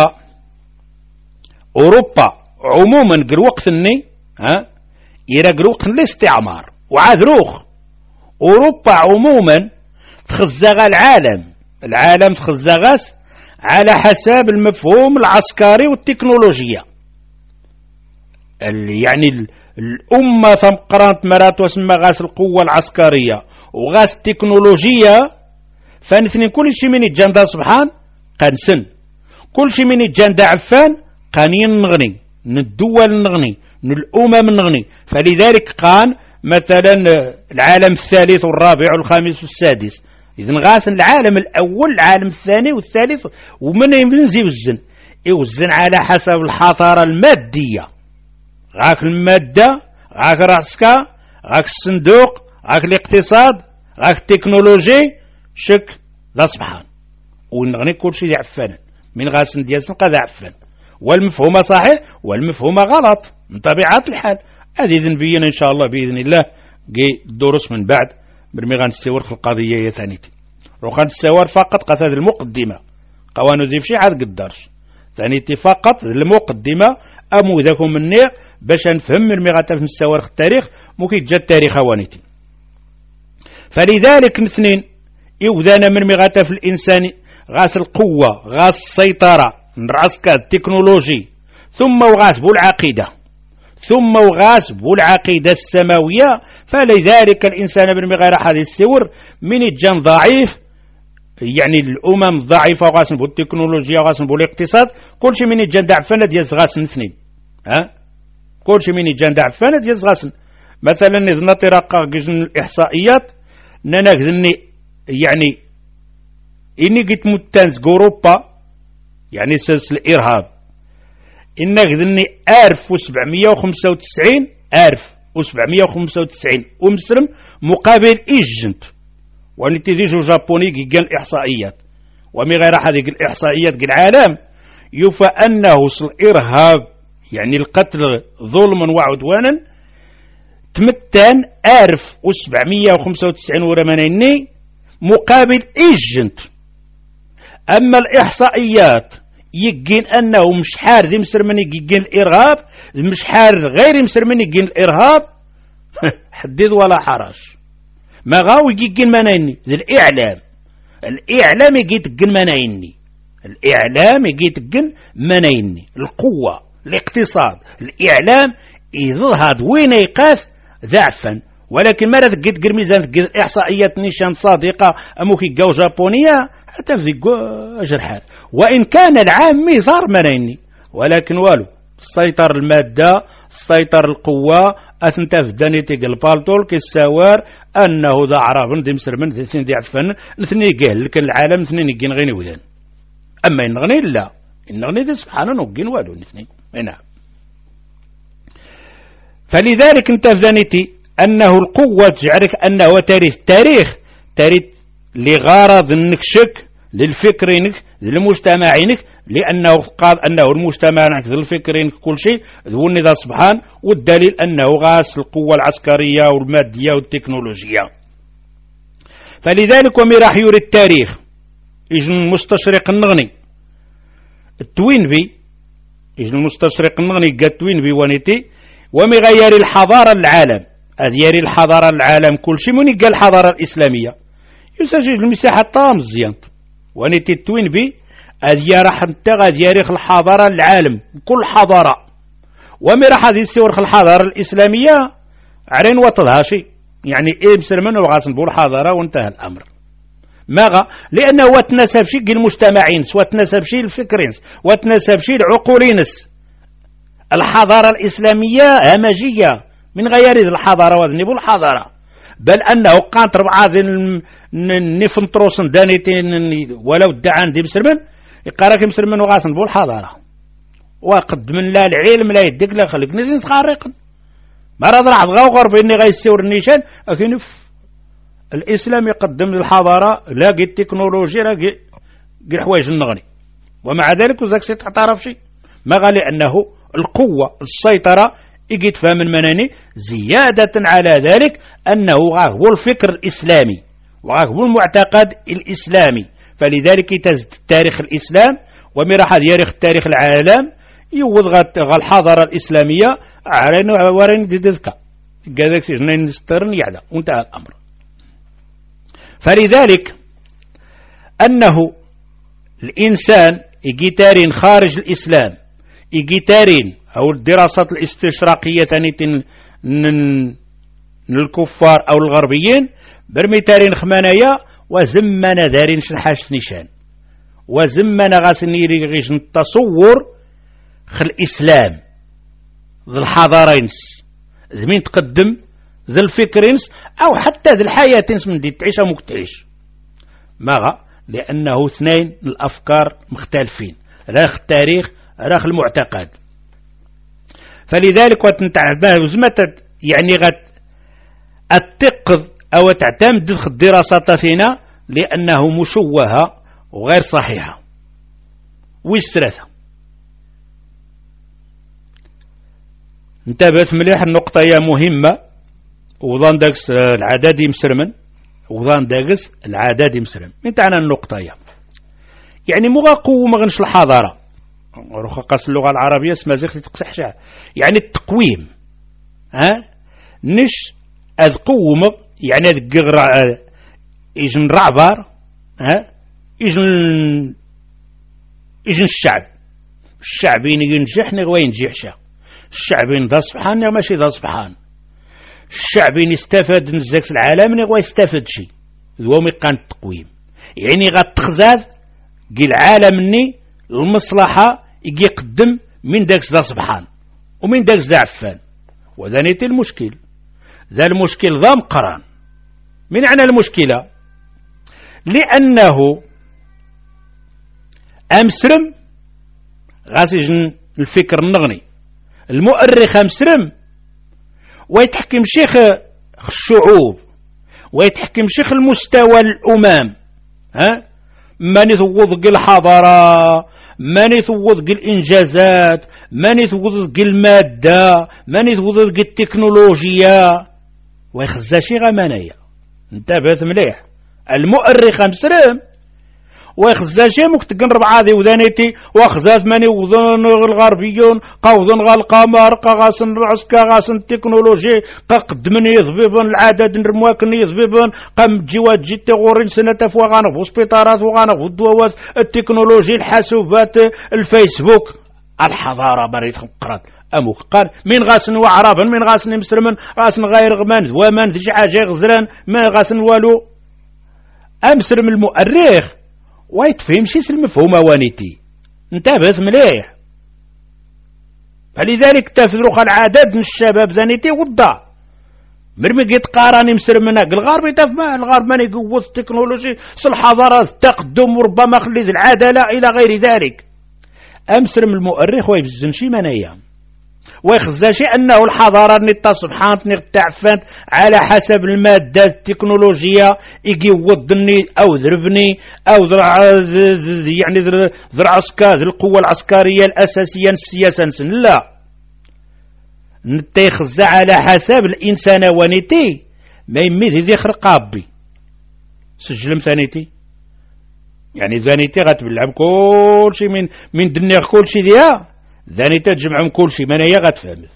أوروبا عموما قل وقت الني ها إلى قل وقت الاستعمار وعاد روخ أوروبا عموما تخزغ العالم العالم تخزغس على حساب المفهوم العسكري والتكنولوجيا يعني الأمة ثم قرانت مرات واسمى غاس القوة العسكرية وغاس التكنولوجيا فنثنين كل شيء من الجان دا سبحان قنسن كل شيء من الجان دا عفان قانين نغني الدول نغني الأمم نغني. فلذلك قان مثلا العالم الثالث والرابع والخامس والسادس إذن غاس العالم الأول العالم الثاني والثالث ومن ينزي وزن يوزن على حسب الحضارة المادية غاك المادة غاك راسكا غاك الصندوق غاك الاقتصاد غاك التكنولوجي شك لا سبحان ونغني كل شيء عفانا من غاس ديالسن قد عفان والمفهوم صحيح والمفهوم غلط من طبيعة الحال. هذه إذن بينا إن شاء الله بإذن الله جي الدروس من بعد برمي غنسيور في القضية ثانيتي روح غنسيور فقط قد هذه المقدمة قوانو ذي بشي عاد قدرش ثانيتي فقط المقدمة أمو ذاكم مني باش نفهم مرمي غاتا في نسيور في التاريخ ممكن جا التاريخ وانيتي. فلذلك الاثنين يوذانا مرمي غاتا في الإنسان غاس القوة غاس السيطرة نرعسك التكنولوجي ثم وغاس بالعقيدة ثم وغاسب العقيدة السماوية. فلذلك الإنسان برمي غير هذه السور من الجن ضعيف يعني الأمم ضعيفة وغاسن بالتكنولوجيا وغاسن بالاقتصاد كل شيء من الجن دعفانة ديال غاسن اثنين ها كل شيء من الجن دعفانة ديال غاسن. مثلا إذا نطرق جزء الإحصائيات نناكذني يعني إني قلت متنز أوروبا يعني سلسل الإرهاب إنك ذني ألف وسبعمية وخمسة وتسعين ألف وسبعمية وخمسة وتسعين ومسلم مقابل إيجنت وأن تيجو جابوني قال الإحصائيات ومن غير هذه الإحصائيات قال العالم يفى أنه الإرهاب يعني القتل ظلما وعدوانا تمتن ألف وسبعمية وخمسة وتسعين ورمانيني مقابل إيجنت. أما الإحصائيات يجين أنه مش حار ذي مصر من يجين الإرهاب مش حار غير مصر من يجين الإرهاب حديد ولا حرج ما غاو يجين منايني ذي الإعلام الإعلام يجي تجين منايني الإعلام يجي تجين منايني القوة الاقتصاد الإعلام يظهر وين يقاس ضعفا. ولكن مرة تجي تجي ميزان تجي الإحصائيات نيشان صادقة أموكي جو جابونية حتى في جرحات وإن كان العام ميزار منيني ولكن والو السيطر المادة السيطر القوة أثنتا في دانيتي البالطول كالسوار أنه ذا عرب دي مصر من ذي دي عفن نثني قال لك العالم نثني نجين غيني وذن. أما النغني لا النغني ذي سبحانه نجين والو نثني نعم. فلذلك انت في دانيتي أنه القوة تجعلك أنه تاريخ تاريخ تاريخ لغرض انك شك للفكرينك للمجتمعينك لأنه قال أنه المجتمع للفكرينك كل شيء ذو النظام سبحان والدليل أنه غاس القوة العسكرية والمادية والتكنولوجية. فلذلك ومن راح يوري التاريخ يجن مستشرق النغني التوين بي يجي المستشرق النغني قاتوين بوانيتي ومي غير الحضارة العالم أذياري الحضارة العالم كل شيء من قال الحضارة الإسلامية يسجل المساحة طام الزيان وانيتي التوين بي أذيار حتى غادياري الحضارة العالم كل حضارة ومي راح هذه السور الحضارة الإسلامية عرين وطلها شيء يعني إيه مسلمين وغاسن بول حضارة وانتهى الأمر ماغا لأنه وتنسب شيء المجتمعين وتنسب شيء الفكرين وتنسب شيء العقولين الحضارة الإسلامية همجية من غير الحضارة وذنب الحضارة بل أنه قانت ربعا نفنطروسن دانيتين ولو ادعان دي مسلمين يقارك مسلمين وغاسن بول حضارة وقد من لا العلم لا يدك لا خلق نزين خارقا ما راه راه غاوغر باني غيسيور النيشان لكن الاسلام يقدم للحضاره لاقي التكنولوجيا لاقي الحوايج النغني ومع ذلك وزاك سي تعترف شيء ما قال لانه القوه السيطره يجي فهم المناني زياده على ذلك انه هو الفكر الاسلامي وهو المعتقد الاسلامي فلذلك يتزد تاريخ الاسلام ومراح ياريخ تاريخ العالم يوض الحضاره الاسلاميه عرين ورين دي دذكا كذلك سجنين نسترن يعلى وانتهى الأمر فلذلك أنه الإنسان يجيتارين خارج الإسلام يجيتارين أو الدراسات الاستشراقية تانيتين للكفار أو الغربيين برميتارين خمانية وزمنا دارين شنحاش نيشان وزمنا غاسني ريغيش التصور خل الإسلام ذي الحضارينس ذي مين تقدم ذي الفكرينس أو حتى ذي الحياتينس من دي تعيش أو مكتعيش ماغا لأنه اثنين الأفكار مختلفين راخ التاريخ راخ المعتقد فلذلك وزمت يعني غت التقظ أو تعتمد الدراسات فينا لأنه مشوهة وغير صحيحة ويسترث انتبهت مليح النقطة هي مهمة وظان داكس العدد مسرمن وظان داكس العدد مسرم انت عنا النقطة هي يعني مو قوة ما غنش الحضارة روخا قاس اللغة العربية اسمها زيخ تقصح شعر يعني التقويم ها نش اذ قوم يعني اذ قغرع يجن رعبار ها يجن يجن الشعب الشعب ينجح نغوى ينجحش الشعب ذا سبحان ماشي ذا سبحان الشعب يستفاد من الزكس العالم نغوى يستفاد شي ذو ميقان التقويم يعني غتخزاد قي العالم ني المصلحة يجي يقدم من داكس ذا سبحان ومن داكس ذا عفان وذا نيتي المشكل ذا المشكل ذا مقران من عنا المشكلة لأنه أمسرم غاسجن الفكر النغني المؤرخ أمسرم ويتحكم شيخ الشعوب ويتحكم شيخ المستوى الأمام ها من يثوض الحضارة من يثوض الإنجازات من يثوض المادة من يثوض التكنولوجيا ويخزى شي غمانية انتبهت مليح المؤرخ أمسرم ويخزى شي مكتقن ربعادي وذانيتي وخزات ماني وذن الغربيون قوذن غالقمر قاسن العسكا قاسن التكنولوجي قدمني يضببن العدد نرمواكن يضببن قام جوات جيتي غورين سنة فوغانا في سبيطارات وغانا في الدوات التكنولوجي الحاسوبات الفيسبوك الحضارة بريد قرات أموك قال من غاسن وعرابا من غاسن مسلمن غاسن غير غمان ومن ذي حاجة غزران ما غاسن والو أمسرم المؤرخ ويتفهم شي المفهوم وانيتي انتبهت مليح فلذلك تفذرخ العدد من الشباب زانيتي وضع مرمي قيت قاراني مسرمنا الغرب يتفهم الغرب ماني قوة التكنولوجي الحضارة التقدم وربما خلي العدالة إلى غير ذلك أمسرم المؤرخ ويبزن شي منايا ويخزى شيء أنه الحضارة نتا سبحانه نتعفنت على حسب المادة التكنولوجية يجي وضني أو ذربني أو ذرع يعني ذرع عسكر القوة العسكرية الأساسية السياسة لا نتا يخزى على حسب الإنسان ونيتي ما يميت ذي خرقابي سجلم ثانيتي يعني ثانيتي غتبلعب كل شيء من من دنيا كل شيء ديها ذاني تجمعهم كل شيء من هي غتفهم.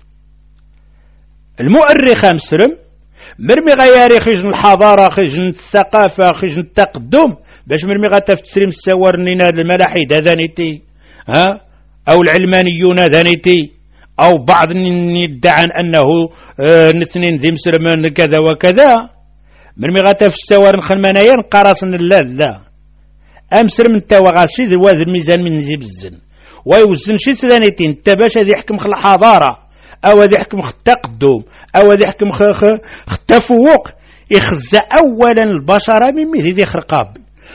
المؤرخ مسرم مرمي غياري خيجن الحضارة خيجن الثقافة خيجن التقدم باش مرمي غتفسري مساور نينا الملاحدة ذانيتي ها أو العلمانيون ذانيتي أو بعض يدعي أنه آه الاثنين ذي مسلمان كذا وكذا مرمي غتفسر نخلمانايا نقراصن لا لا أمسر من تواغاشي ذي واد الميزان من نزيب الزن ويوزن شي ثانيتين انت باش هذي يحكم خ الحضارة أو هذي يحكم خ التقدم أو هذي يحكم خ خ التفوق يخزى أولا البشرة من ميزي ذي خرقاب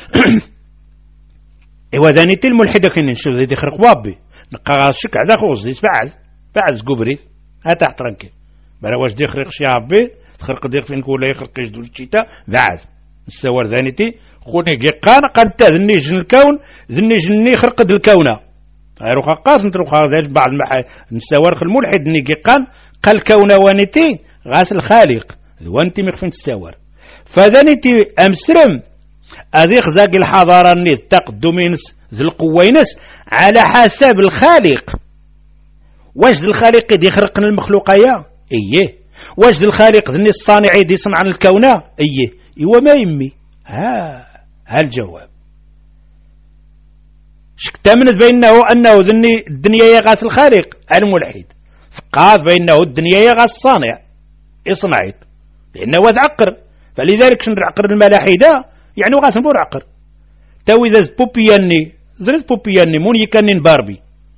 إيوا ذانيتي الملحدة كاين نشوف ذي خرق بابي نقا شك عدا خوزي بعد بعد زكوبري هتا ترنكي بلا واش دي خرق شي عبي خرق ديك فين كولا يخرق يجدو الشتاء بعد السوار ذانيتي خوني قيقان قالت ذني جن الكون ذني جني خرق د الكونه غير قاص نتروخا بعض المحا نسوار الملحد ني قيقان قال الكون وانيتي غاس الخالق وانتي مخفين السوار فذانيتي امسرم هذه خزاق الحضاره ني التقدمينس ذي القوينس على حسب الخالق واش ذي الخالق يدي يخرقنا المخلوقيه اييه واش ذي الخالق ذني الصانع يدي يصنع الكون اييه ايوا ما يمي ها ها الجواب شكتمنت بينه انه ذني الدنيا يغاس الخالق الملحد فقاط بينه الدنيا يغاس الصانع يصنعت لانه واد عقر فلذلك شن عقر الملاحده يعني غاس نبور عقر تو اذا بوبياني زرت بوبياني مونيكا باربي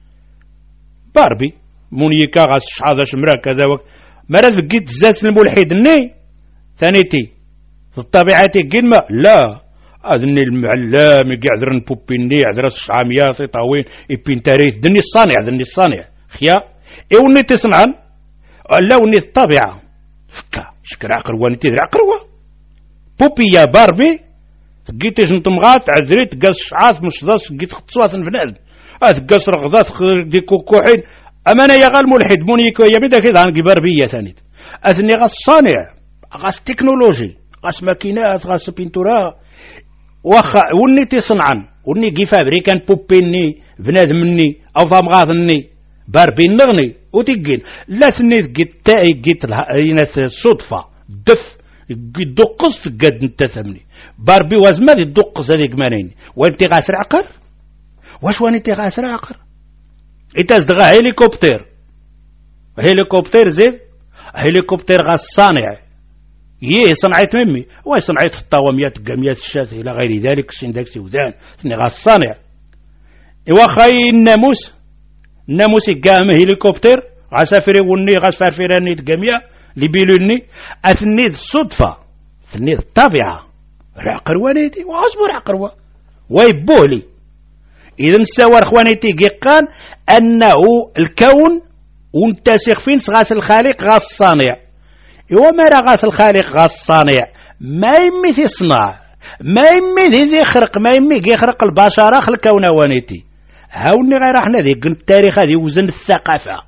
باربي مونيكا غاس شحاذا شمرا كذا وك مرة لقيت زات الملحد ني ثانيتي في الطبيعة قلما لا أذني المعلم يقعدرن بوبيني عذرا الشعاميات يطاوين يبينتاريت دني الصانع دني الصانع خيا إيوني تصنعن لا وني الطبيعة فكا شكرا عقر وانتي ذرا عقروا بوبيا باربي تقيت جنطمغات عذريت قاس شعاث مش ذاس قيت ختصوات البنادم أثقاس رغضات دي كوكوحين أمانا يا غال ملحد مونيكو يا بدا كذا عن باربية ثانيت أثني غاس صانع غاس تكنولوجي غاس ماكينات غاس بينتورا واخا وني تصنعن وني كي فابريكان بوبيني بنادم مني أو ضمغاضني باربين نغني وتقين لا ثني قيت تاي قيت يناس صدفة دف يدقص قد انت ثمني باربي وازما يدقص هذيك مانين وانت غاس عقر واش وانت غاس عقر يتزدغى هليكوبتر هليكوبتر زين هليكوبتر غاس صانع يه صنعت ممي واش صنعت في الطواميات القاميات الشات الى غير ذلك سين داك سودان ثني غاس صانع ايوا خاي الناموس الناموس يقام هليكوبتر غاسافري وني غاس فارفيراني القاميه اللي بيلوني اثني الصدفه ثني الطبيعه العقر وليدي واصبر عقر ويبولي إذا نساور خوانيتي قيقان أنه الكون ونتسخ فين غاس الخالق غاس الصانع إيوا ما راه غاس الخالق غاس الصانع ما يمي يصنع ما يمي يخرق ما يمي يخرق البشر خل الكون وانيتي هاوني غير احنا ذيك التاريخ هذه وزن الثقافة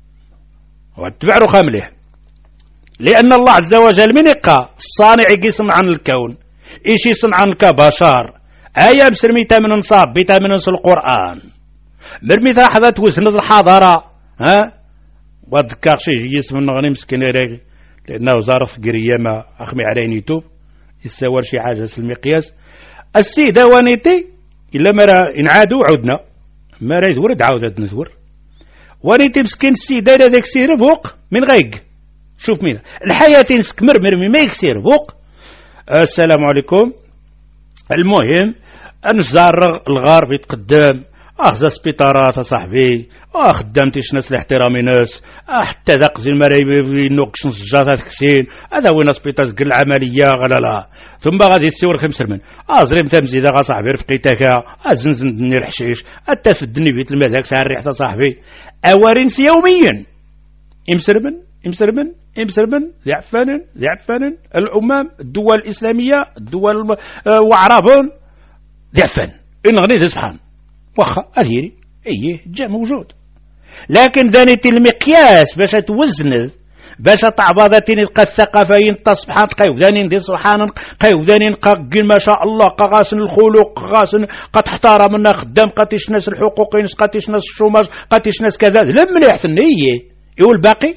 واتبع رخا مليح لأن الله عز وجل من يقى الصانع يصنع عن الكون إيش يصنع عن كبشر آية مسرمي تامن نصاب بتامن نص القرآن مرمي تلاحظت وزن الحضارة ها وذكر شيء اسم النغني مسكين راقي لأنه وزارة قرية ما أخمي على نيتوب يساور شي حاجة المقياس السيدة وانيتي إلا مرا إنعادوا عدنا مرا يزور عاودت نزور وانيتي مسكين السيدة هذاك سير فوق من غيق شوف مين الحياة نسكمر مرمي ما يكسير فوق السلام عليكم المهم نزار الغرب يتقدم اخذ سبيطارات صاحبي خدامتيش ناس الاحترامي ناس حتى ذاك زين مريبي ينوقش نسجات كسين هذا وين سبيطار قل العمليه غلا لا ثم غادي يسور خمس من ازريم تمزيد غا صاحبي رفقيتك ازنزن دني الحشيش حتى في الدني بيت المذاك ساعه ريحه صاحبي اوارنس يوميا امسربن امسربن امسربن ذي عفان ذي عفان الامم الدول الاسلاميه الدول وعربون ذي عفان ان غني ذي سبحان واخا اثيري ايه جا موجود لكن ذانيتي المقياس باش توزن باش تعبضتين تلقى الثقافين تصبحان قيودانين دي صبحان قيودانين قاقين ما شاء الله قاسن الخلق قاسن قد احترم منا خدام قاتيش ناس الحقوقين قاتيش ناس الشوماج قاتيش ناس كذا لم مليح ثنيه يقول باقي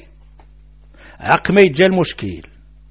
عق ما يتجا المشكل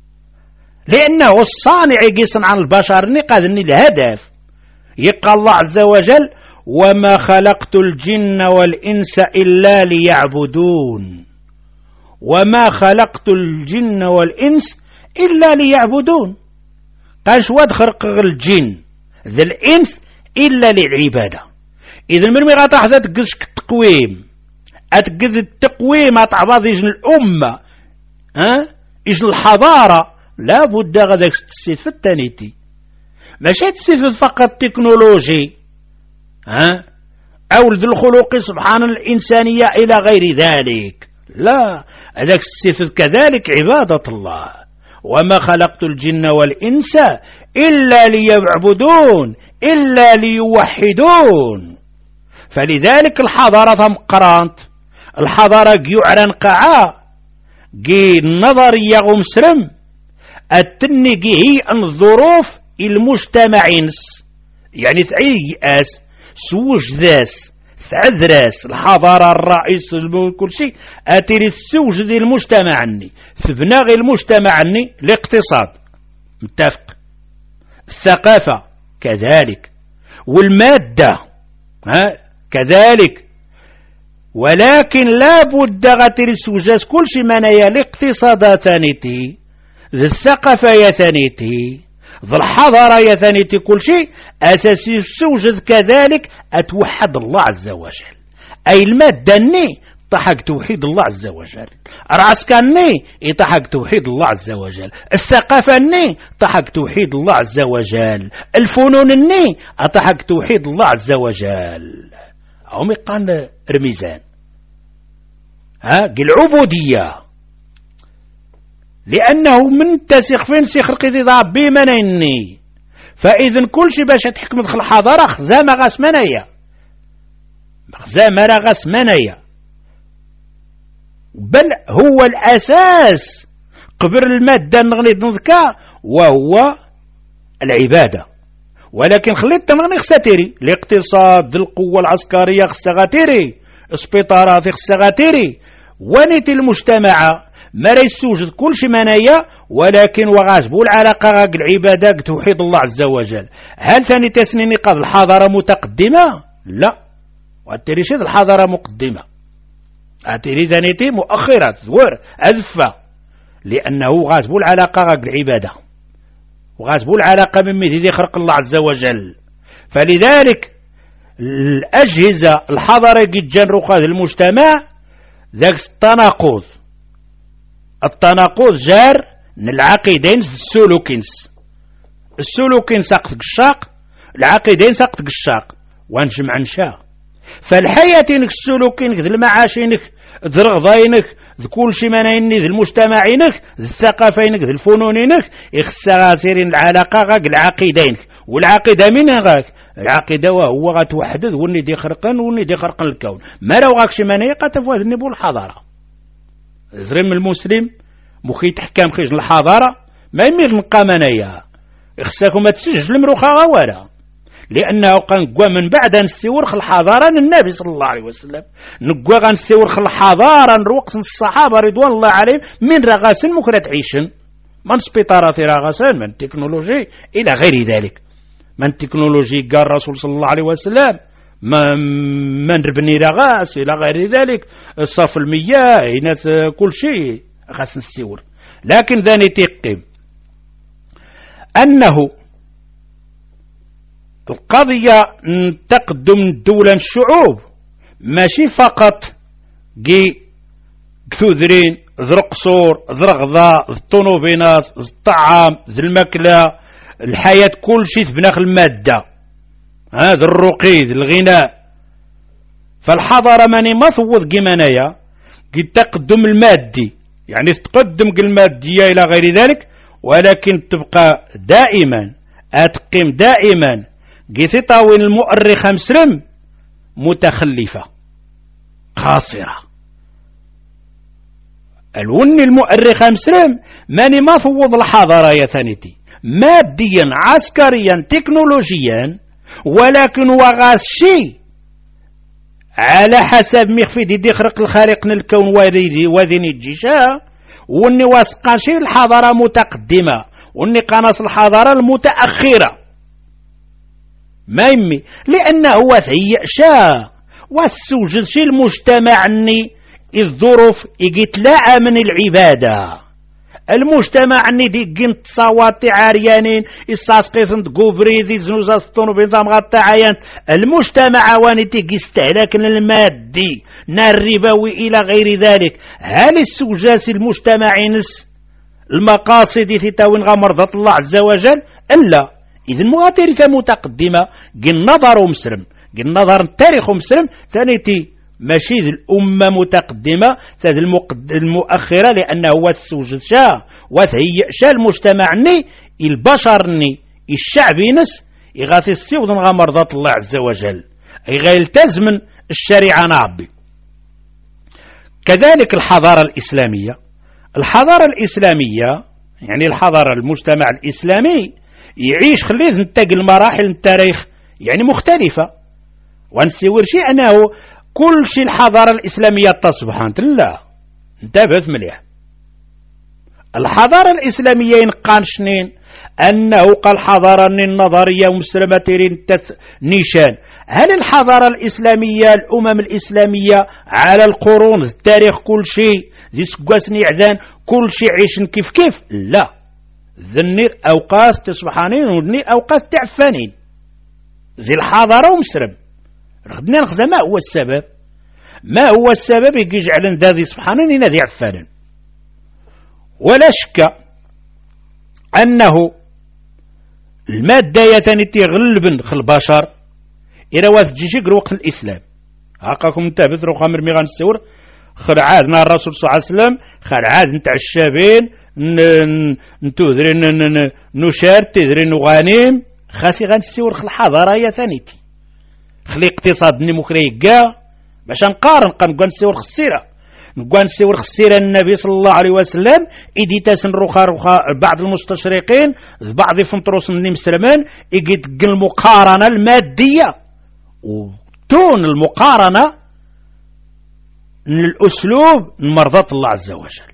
لأنه الصانع يصنع عن البشر نقاذني الهدف يقال الله عز وجل وما خلقت الجن والإنس إلا ليعبدون وما خلقت الجن والإنس إلا ليعبدون قاش واد خرق الجن ذا الإنس إلا للعبادة إذا من مي غاتحذا تقزك التقويم أتقز التقويم أتعباض إجن الأمة ها إجن الحضارة لا بد غاداك تسيد في التانيتي ماشي تسيد فقط تكنولوجي ها أو ذو الخلق سبحان الإنسانية إلى غير ذلك لا هذاك الصفة كذلك عبادة الله وما خلقت الجن والإنس إلا ليعبدون إلا ليوحدون فلذلك الحضارة مقرانت الحضارة يعرن قاعة جي النظرية غمسرم التنقي هي الظروف المجتمعينس يعني تعي يأس سوج ذاس ثعذراس الحضارة الرئيس كل شيء أتري السوج ذي المجتمع عني ثبناغي المجتمع عني الاقتصاد متفق الثقافة كذلك والمادة ها كذلك ولكن لا بد غتري السوجات كل شيء منايا الاقتصاد ثانيتي ذي الثقافة يا ثانيتي ذي الحضارة يا ثانيتي كل شيء أساسي السوجد كذلك أتوحد الله عز وجل أي المادة الني طحق توحيد الله عز وجل العسكر الني يطحق توحيد الله عز وجل الثقافة الني طحق توحيد الله عز وجل الفنون الني أطحق توحيد الله عز وجل هم يقان رميزان ها العبودية لأنه من تسيخ فين سيخ القيدي ضعب بمنيني فإذن كل شيء باش تحكم دخل الحضارة خزا ما غاس منايا خزا ما غاس منايا بل هو الأساس قبر المادة نغني نذكا وهو العبادة ولكن خليت نغني خساتيري الاقتصاد القوة العسكرية خساتيري اسبيطارات خساتيري ونيتي المجتمع ما ريس توجد كل شيء منايا ولكن وغاسبوا العلاقة العبادة توحيد الله عز وجل هل ثاني تسنيني قد الحضارة متقدمة لا وأتري شيء الحضارة مقدمة أتري ثانيتي مؤخرة ور أذفة لأنه غاسبوا العلاقة العبادة وغاسبوا العلاقة من مثل خلق الله عز وجل فلذلك الأجهزة الحضارة قد جنرق هذا المجتمع ذاك التناقض التناقض جار من العقيدين السلوكينس السلوكين ساقط الشاق العقيدين ساقط الشاق وانجمع نشا فالحياتينك السلوكينك ذي المعاشينك ذي رغضاينك ذي كل شي منايني ذي المجتمعينك ذي الثقافينك ذي الفنونينك يخصها سيرين العلاقة غاك العقيدينك والعقيدة من غاك العقيدة وهو غتوحدد وني دي خرقن وني دي خرقن الكون ما لو غاك شي منايا قتفوه النبو الحضارة زريم المسلم مخي تحكام خيج الحضارة ما يمير نقا منايا خصكم ما تسجل المروخة غوارا لأنه قنقوى من بعد نستور خل الحضارة النبي صلى الله عليه وسلم نقوى غنستور خل الحضارة نروقس الصحابة رضوان الله عليهم من رغاسن مكرة تعيشن من سبيطارات رغاسن من التكنولوجي إلى غير ذلك من التكنولوجي قال الرسول صلى الله عليه وسلم من ربني رغاس إلى غير ذلك صف المياه ناس كل شيء خاص نستور لكن ذاني تقيم أنه القضية تقدم دولة الشعوب ماشي فقط جي كثودرين ذي القصور ذي الغذاء ذي الطنوبينات ذي الطعام ذي الماكلة الحياة كل شيء تبنى المادة هذا الرقي ذي الغناء فالحضارة ماني ما ثوض جيمانايا جي التقدم المادي يعني تقدم المادية إلى غير ذلك ولكن تبقى دائما أتقيم دائما جيثي طاوين المؤرخة مسلم متخلفة قاصرة الوني المؤرخ مسلم ماني ما فوض الحضارة يا ثانيتي ماديا عسكريا تكنولوجيا، ولكن وغاس شي على حسب مخفي دي يخرق الخارق الكون واريدي وذين الجيشة، واني واسقاشي الحضارة متقدمة واني قناص الحضارة المتأخرة ما يمي، لأنه وثيئ شا والسوجد شي المجتمع اني الظروف يتلاعى من العبادة، المجتمع اني دي قنت صواتي عريانين إساسقيثن تقوبري ذي زنوزاستون بنظام غطاعيان، المجتمع وانتي استهلاك المادي نار ربوي إلى غير ذلك. هل السوجاس المجتمع نس المقاصد في تاوين غمرضة الله عز وجل؟ ألا إذن مغاترة متقدمة قل نظر مسلم قل نظر التاريخ مسلم ثانيتي ماشي الأمة متقدمة تاد المؤخرة، لأنه هو السوجد شا وثيئ شا المجتمعني البشرني الشعبي نس يغاثي السيوض غمرضة الله عز وجل يغيلتزم الشريعة نعبي. كذلك الحضارة الإسلامية، الحضارة الإسلامية يعني الحضارة المجتمع الإسلامي يعيش خليذ نتاق المراحل التاريخ يعني مختلفة، ونسيور شيء أنه كل شيء الحضارة الإسلامية تصبح لا انتبهت مليح. الحضارة الإسلامية ينقان شنين أنه قال حضارة النظرية ومسلمة نيشان. هل الحضارة الإسلامية الأمم الإسلامية على القرون التاريخ كل شيء زي سقاسني إعدان كل شيء عيشن كيف كيف؟ لا، ذنير أوقات تصبحانين وذنير أوقات تعفانين زي الحضارة ومسلم. غدنا نخذ ما هو السبب، ما هو السبب يجعل ذي سبحانه ينادي عفانا. ولا شك أنه المادة يتنتي غلبا خل البشر إلى واث جيشي وقت الإسلام. هاكاكم انتبهت روخا مرمي غنسور خل عادنا الرسول صلى الله عليه وسلم خل عاد نتاع الشابين نتوذري نشار تذري نغانيم خاسي غنسور خل الحضارة يتنتي خلي اقتصاد نموكريكا باش نقارن قنقوا نسيور خسيرة نقوا نسيور خسيرة النبي صلى الله عليه وسلم إدي تاسن روخا روخا بعض المستشرقين بعض فنطروس المسلمين إجت المقارنة المادية وتون المقارنة من الأسلوب مرضاة الله عز وجل.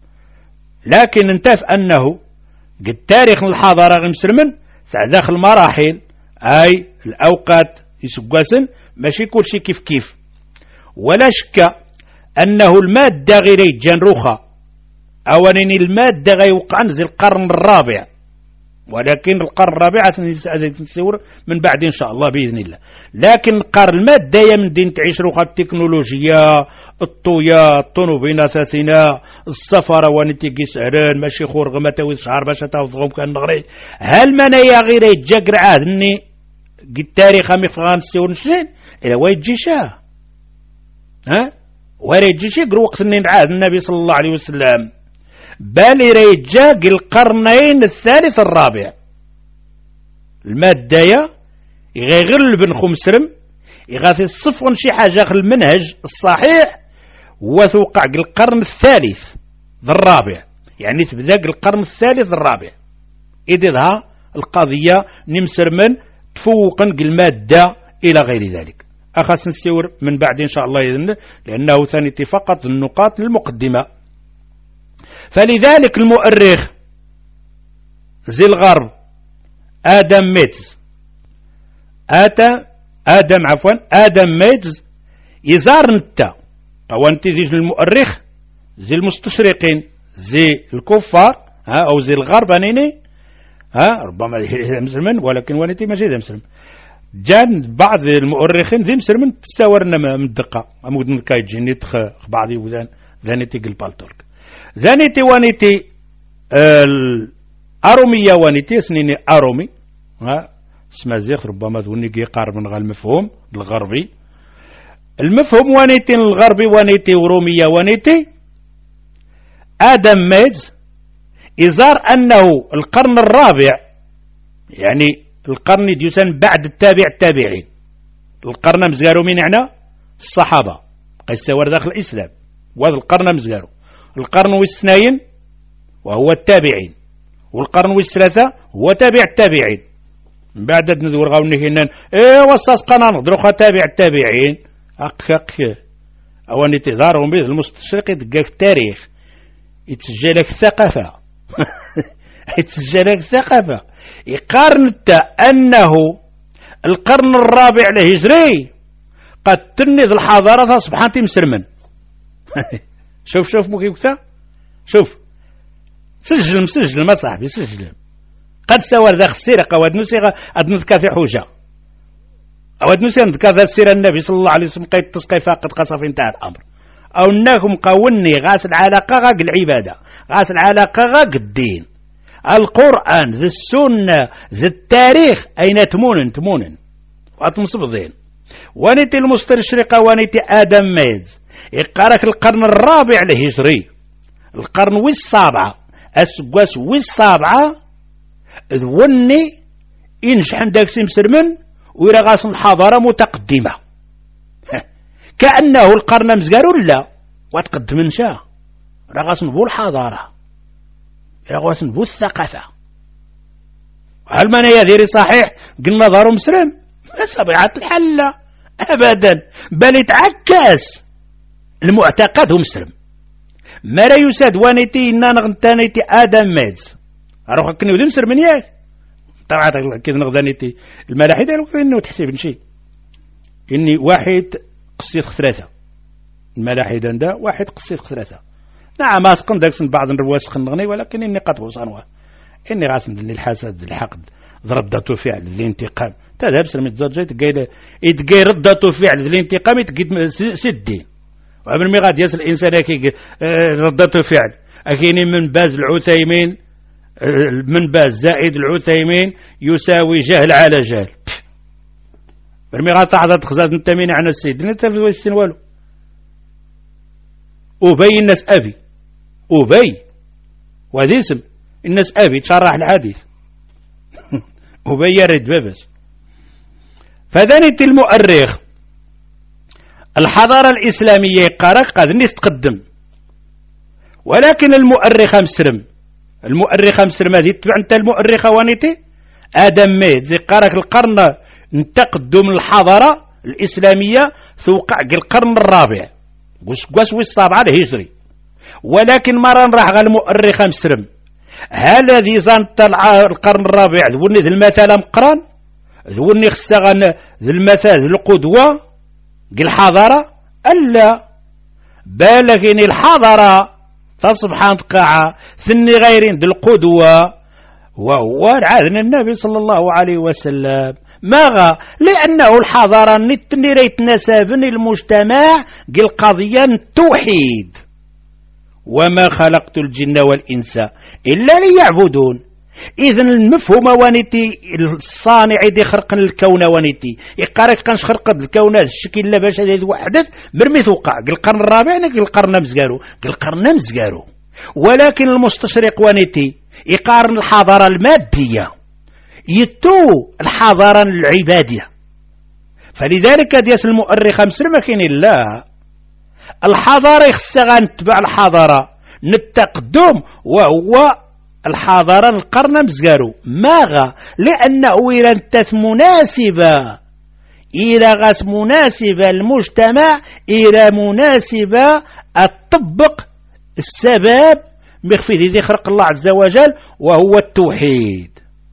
لكن انتف أنه قد تاريخ الحضارة المسلمين داخل مراحل أي الأوقات يسقاسن ماشي كل شيء كيف كيف. ولا شك أنه المادة غير يجان روخا أولا المادة غيوقع نزل القرن الرابع، ولكن القرن الرابع سنسور من بعد إن شاء الله بإذن الله. لكن القرن المادة يمن دين تعيش روخا التكنولوجيا الطويا الطنوبينا ثاثنا السفر ونتيجي سعران ماشي خورغ متاوي شعر باش تاوضغم كان نغري. هل من يا غير يجاقر عادني قد تاريخ مفغان السيور نشرين إلا ويد جيشاه ها ويد جيشي قر وقت النين عاد النبي صلى الله عليه وسلم بل يريجاق القرنين الثالث الرابع. المادة يغير بن خمسرم يغاثي الصفن شي حاجة المنهج الصحيح وثوقع القرن الثالث الرابع، يعني تبدأ القرن الثالث الرابع إذا القضية نمسر من تفوقا المادة إلى غير ذلك. أخاس نسيور من بعد إن شاء الله يذن لأنه ثاني فقط النقاط المقدمة. فلذلك المؤرخ زي الغرب آدم ميتز آتا آدم عفوا آدم ميتز يزار نتا وانت ذي المؤرخ زي المستشرقين زي الكفار ها أو زي الغرب أنيني ها ربما مسلمين ولكن ونتي ماشي ذا مسلم. جان بعض المؤرخين ذي مسلمين تساورنا من الدقة أمود كايجي نتخ بعضي وذان ذانيتي قلبالتورك ذانيتي وانيتي الأرومية وانيتي سنيني أرومي ها اسمها زيخ ربما ذوني يقارب من المفهوم الغربي. المفهوم وانيتي الغربي وانيتي ورومية وانيتي آدم ميز إزار أنه القرن الرابع يعني القرن ديوسان بعد التابع التابعين القرن مزقارو من عنا الصحابة قيسور داخل الإسلام وهذا القرن مزقارو القرن والسنين وهو التابعين، والقرن والثلاثة هو تابع التابعين. من بعد ندور غاوني هنا ايه وصاص قناه نهضروا تابع التابعين هك هك اواني تظهرهم به المستشرق يدقى في التاريخ يتسجل لك الثقافة يتسجل لك الثقافة يقارن انه القرن الرابع الهجري قد تنذ الحضارة سبحانتي مسلمن شوف شوف مو كيف شوف سجل مسجل ما صاحبي سجل قد سوى ذا السرقة ودنسيغ أدنذكا في حوجة أود نسير نذكر ذا السيرة النبي صلى الله عليه وسلم قيد تسقي فاقد قصف انتهى الأمر أو أنكم قاوني غاس العلاقة غاق العبادة غاس العلاقة غاق الدين القرآن ذي السنة ذي التاريخ أين تمونن تمونن وأتمصبضين ونتي المستشرقة ونتي آدم ميز يقارك القرن الرابع الهجري القرن والسابعة أسقاس والسابعة ذوني إنش عندك سمسرمن وإلى غاس الحضارة متقدمة كأنه القرن مزقارو لا وتقدم انشاء رغاس نبو الحضارة رغاس نبو الثقافة هل من يذيري صحيح قلنا ظهروا مسلم ما سبعة الحلة أبدا بل يتعكس المعتقد هو مسلم ما لا يساد وانيتي إنا نغنتانيتي آدم ميز أروح كني ودي مسلم من ياك طبعا كذا نغدانيتي الملاحدة إنه تحسب نشي إني واحد قصيت ثلاثة الملاحدة دا واحد قصيت ثلاثة نعم ما سقن داكسن بعض الرواس خنغني ولكن إني قد وصانوا إني غاسن للحسد الحقد ردة فعل الانتقام تذهب سلم الزرجة يتقاي يتقاي ردة فعل الانتقام يتقاي سدي وعمر مي غاد يسأل الإنسان كي ردة فعل أكيني من باز العثيمين من باز زائد العثيمين يساوي جهل على جهل برمي غاد تحضر تخزاد نتامين عن السيد نتفذ ويسين والو أبي الناس أبي أبي وهذا اسم الناس أبي تشرح الحديث أبي يرد بابس فذنت المؤرخ الحضارة الإسلامية قارك قد نستقدم ولكن المؤرخ مسرم المؤرخ مسرم هذه تبع انت المؤرخ وانيتي آدم ميت زي قارك القرن نتقدم الحضارة الإسلامية توقع القرن الرابع قوس قوس والسابعة الهجري ولكن مرة راح غا المؤرخ مسرم هل ذي زانت القرن الرابع ذوني ذي المثال مقران ذوني خسغن ذي المثال ذي القدوة قل حضارة ألا بالغين الحضارة فسبحان تقاعة ثني غيرين ذي القدوة وهو عادنا النبي صلى الله عليه وسلم ماغا لأنه الحضارة نتني ريت نسابن المجتمع قل قضية التوحيد وما خلقت الجن والإنس إلا ليعبدون إذن المفهوم وانيتي الصانع دي خرق الكون وانيتي يقارك كانش خرق الكون الشكل لا باش هذا وحدث مرمي توقع قل القرن الرابع قل القرن مزقارو قل القرن مزقارو ولكن المستشرق وانيتي يقارن الحضارة المادية يتو الحضارة العبادية فلذلك دياس المؤرخ مسلم كاين لا الحضارة يخصها نتبع الحضارة نتقدم وهو الحضارة القرن مزقارو ماغا لأنه إلى انتث مناسبة إلى غاس مناسبة المجتمع إلى مناسبة الطبق السبب مخفي ذي خلق الله عز وجل وهو التوحيد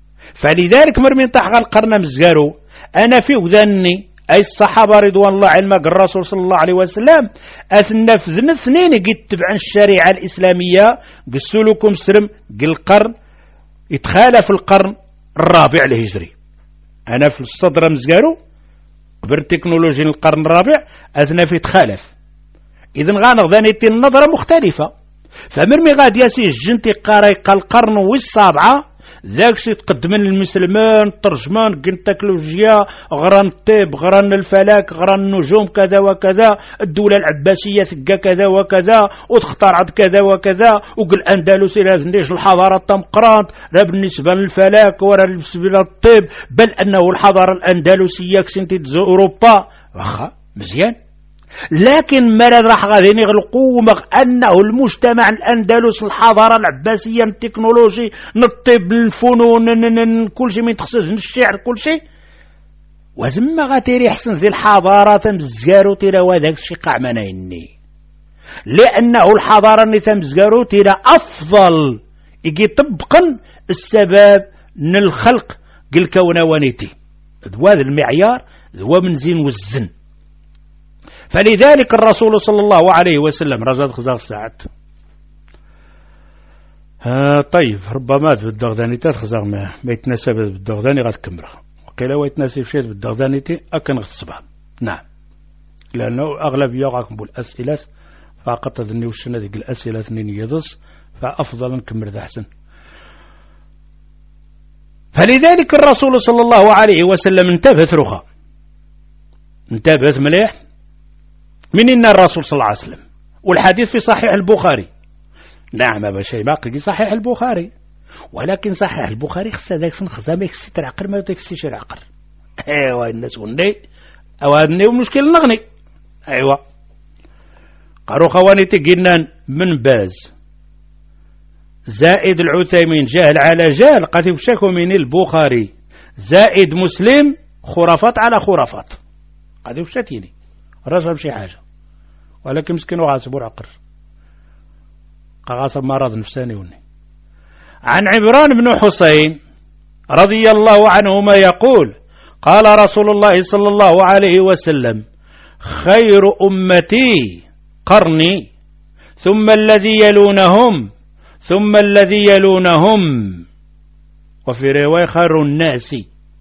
فلذلك مرمين تحقى القرن مزقارو أنا في وذني أي الصحابة رضوان الله علمك الرسول صلى الله عليه وسلم أثنفذن اثنين قد تبعن الشريعة الإسلامية قسوا لكم سرم قل القرن يتخالف القرن الرابع الهجري أنا في الصدر مزقارو قبل تكنولوجيا القرن الرابع أثنف يتخالف إذن غانغذانيتي النظرة مختلفة فمرمي غاد ياسي الجنتي قاريق القرن والسابعة ذاك شي تقدم المسلمان ترجمان قن تكنولوجيا غران الطب غران الفلك غران النجوم كذا وكذا الدولة العباسية ثقا كذا وكذا وتخترعت كذا وكذا وقل أندلسي لازنيش الحضارة تمقرانت لا بالنسبة للفلك ولا بالنسبة للطب بل أنه الحضارة الأندلسية كسنتي تزو أوروبا واخا مزيان لكن مرض راح غادي نغلقوا أنه المجتمع الأندلس الحضارة العباسية التكنولوجي الطب الفنون كل شيء من تخصص الشعر كل شيء وزما غاتيري حسن زي الحضارة تمزقارو تيرا وذاك الشيء قاع منايني لأنه الحضارة اللي تمزقارو تيرا أفضل يجي طبقا السبب من الخلق قل كونوانيتي هذا المعيار هو من زين والزن. فلذلك الرسول صلى الله عليه وسلم رزاد خزاق ساعات آه طيب ربما بالدغداني تخزاق ما, ما يتناسب بالدغداني غتكمرها وقيل ويتناسب شيء بالدغداني أكن غتصبها. نعم لأنه أغلب يوغاكم بالأسئلة فقط ذني وشنا ذيك الأسئلة اثنين يضص فأفضل نكمل ذا أحسن. فلذلك الرسول صلى الله عليه وسلم انتبهت رخا انتبهت مليح من إن الرسول صلى الله عليه وسلم والحديث في صحيح البخاري. نعم أبا شيء باقي صحيح البخاري ولكن صحيح البخاري خصها ذاك سنخزا ما يكسي ترعقر ما يكسي شرعقر. ايوا الناس وني او هادني ومشكل نغني ايوا قارو خوانيتي قلنا من باز زائد العثيمين جهل على جهل قد يشكوا من البخاري زائد مسلم خرافات على خرافات قد يشتيني رجل شي حاجة ولكن مسكين وغاسب ورعقر غاسب مرض نفساني وني. عن عمران بن حسين رضي الله عنهما يقول قال رسول الله صلى الله عليه وسلم خير أمتي قرني ثم الذي يلونهم ثم الذي يلونهم وفي رواية خير الناس.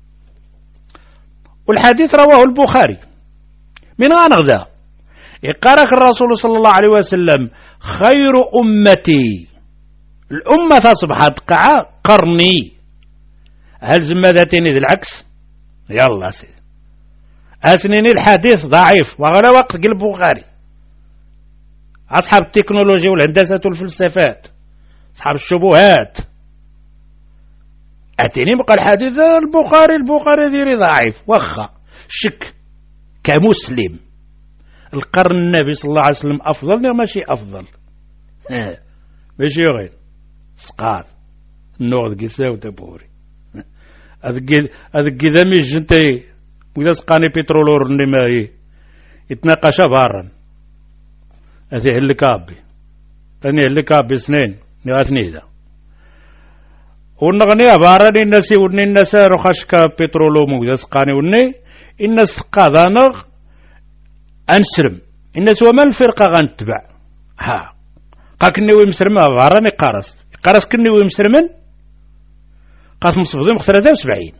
والحديث رواه البخاري. من غنغذا يقارك الرسول صلى الله عليه وسلم خير أمتي الأمة تصبحت قاع قرني هل زمادتين ذي العكس يلا سيدي أسنين الحديث ضعيف وغلا وقت قلب البخاري أصحاب التكنولوجيا والهندسة والفلسفات أصحاب الشبهات أتيني بقى الحديث البخاري البخاري ذيري ضعيف وخا شك كمسلم القرن النبي صلى الله عليه وسلم أفضل ماشي أفضل ماشي غير سقاط النوغ قيساو تبوري هذا كذا ميج انتي وإذا سقاني بترولور نما يتناقش بارا هذه اللي كابي ثاني اللي كابي سنين نغاثني ذا ونغني بارا الناس وني الناس رخاشكا بترولوم وإذا سقاني وني الناس قاذانغ أنسلم الناس وما الفرقة غنتبع ها قاكني ويمسرما بارا نقارس قارس كني ويمسرمن قاسم صبضيم ثلاثة وسبعين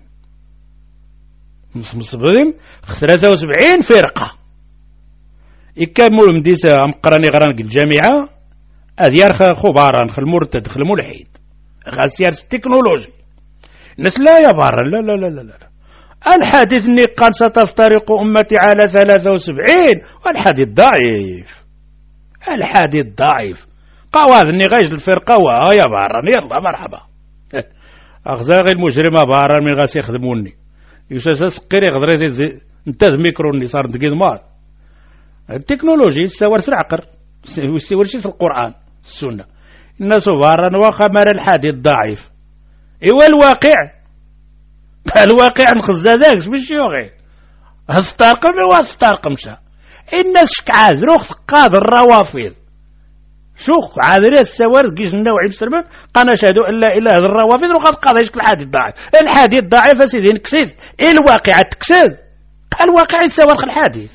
صبضيم ثلاثة وسبعين فرقة يكمل مديسة أمقراني غران الجامعة أذيار خبارا المرتد الملحد غاسيار التكنولوجي الناس لا يبارا لا لا لا لا لا الحديث اني قال ستفترق أمتي على ثلاثة وسبعين والحديث ضعيف الحديث ضعيف قواد اني غايش الفرقة ويا بارا يلا مرحبا أغزاغي المجرمة بارا من غاس يخدموني يساس سقيري غدريتي انتاز ميكروني صار دقيق مار التكنولوجيا يساور سرعقر يساور شي في القرآن السنة الناس بارا واخا مال الحديث ضعيف إيوا الواقع الواقع نخزا ذاك باش يوغي هستارقم إيوا هستارقمشا الناس شك عازروخ ثقاد الروافض شوخ عادرية السوارد كيش النوعي بسرمان قانا شهدوا أن لا إله إلا الروافض وقد قاضي يشكل الحديث ضعيف الحديث ضعيف سيدي نكسيد الواقع تكسيد الواقع يساور الحديث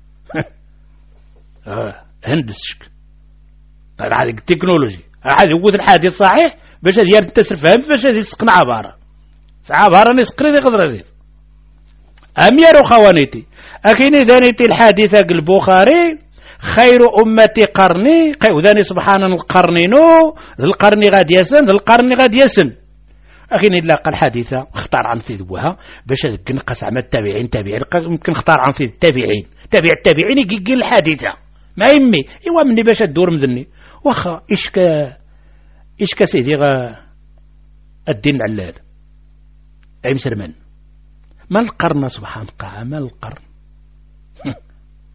هندس شك هذا التكنولوجي هذا يقول الحديث صحيح باش هذه تسر فهم باش هذه يسقنا عبارة عبارة يسقري ذي قدر ذي أمير خوانيتي أكيني ذانيتي الحديث البخاري خير أمتي قرني وذاني سبحان القرنينو ذي القرن غاد يسن ذي القرن غاد يسن أكيني لاقى الحديثة اختار عن في ذوها باش ذك نقص عما التابعين تابعين ممكن اختار عن في التابعين تابع التابعين يقيل الحديثة ما يمي إيوا مني باش الدور مذني واخا إشكا إشكا سيدي غا الدين علال أي مسلمان ما القرن سبحان قاع ما القرن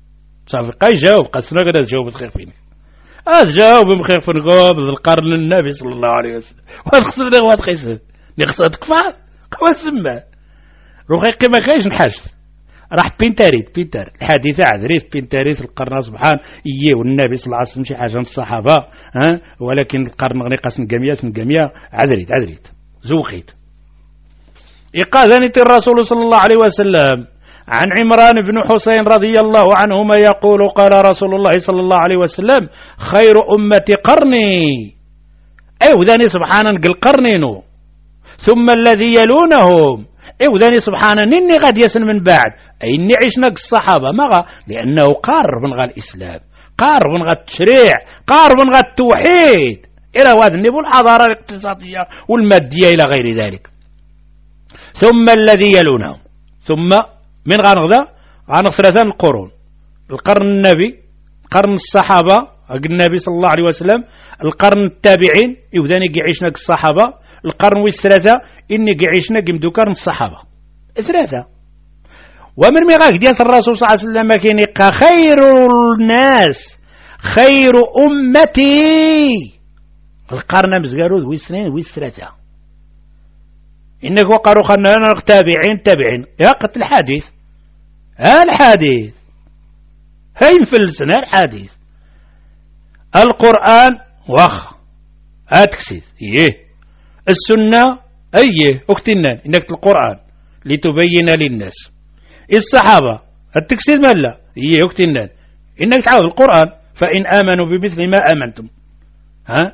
صافي قا يجاوب قاسنا غير تجاوب خير فيني هذا جاوب بخير في نقوب القرن النبي صلى الله عليه وسلم وهذا خصنا غوات قيس نقصد كفار قوا سما رقيق ما كاينش نحاس راح بينتاريت بينتار الحديث عذريت بينتاريت القرن سبحان إيه والنبي صلى الله عليه وسلم شي حاجة من الصحابة ها ولكن القرن غني قاس نقامية نقامية عذريت عذريت زوخيت إقاذني الرسول صلى الله عليه وسلم عن عمران بن حسين رضي الله عنهما يقول قال رسول الله صلى الله عليه وسلم خير أمتي قرني أيو ذاني سبحانا قل قرنينو ثم الذي يلونهم أيو ذاني سبحانا إني قد يسن من بعد أي إني عشنا الصحابة مغا لأنه قارب غا الإسلام قارب غا التشريع قارب غا التوحيد إلى هذا النبو الحضارة الاقتصادية والمادية إلى غير ذلك ثم الذي يلونهم ثم من غنغذا غنغ ثلاثة القرون القرن النبي قرن الصحابة النبي صلى الله عليه وسلم القرن التابعين يبداني قعيشنا الصحابة القرن والثلاثة إني قعيشنا قمدو قرن الصحابة ثلاثة ومن مغاك ديال الرسول صلى الله عليه وسلم كينيقى خير الناس خير أمتي القرن مزقارو ذوي سنين ذوي ثلاثة إنك وقروا خلنا تابعين تابعين يا قتل الحديث ها الحديث هاي مفلسنا الحديث القرآن وخ هاتكسيد يه السنة أيه اكتنان إنك القرآن لتبين للناس الصحابة التكسيد مالا يه اكتنان إنك تعود القرآن فإن آمنوا بمثل ما آمنتم ها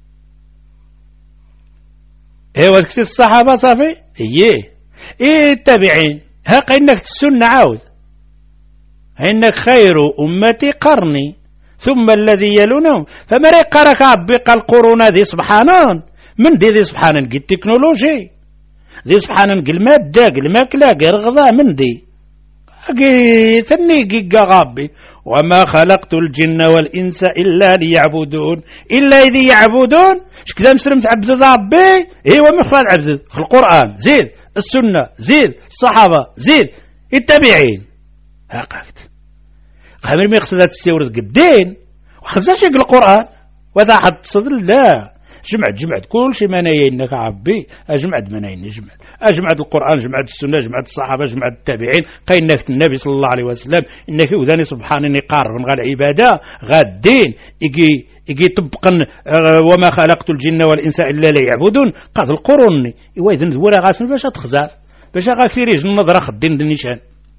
ايوا تكسيد الصحابة صافي ايه ايه التابعين هاق انك السنة عاود انك خير امتي قرني ثم الذي يلونهم فما ريقارك عبق القرون ذي سبحانان من دي ذي سبحانان قل التكنولوجي ذي سبحانان قل مادة قل ماكلة قل غذاء من دي ثني قيقا غابي وما خلقت الجن والإنس إلا ليعبدون إلا إذي يعبدون شكذا مسلم تعبد ربي إيوا مخفى العبد القرآن زيد السنة زيد الصحابة زيد التابعين هاقاكت خامر ما يقصد تستورد قدين وخزاش يقل القرآن وذا حد صدر لا جمعت جمعت كل شيء منايا إنك عبي أجمعت منايا جمعت أجمعت القرآن جمعت السنة جمعت الصحابة جمعت التابعين قينك النبي صلى الله عليه وسلم إنك وذاني سبحانه نقار من غير العبادة غا الدين يجي يجي طبقا وما خلقت الجن والإنس إلا ليعبدون قاد القرون وإذن ذورا غاسن باش تخزار باش غافيريج النظرة خدين النشان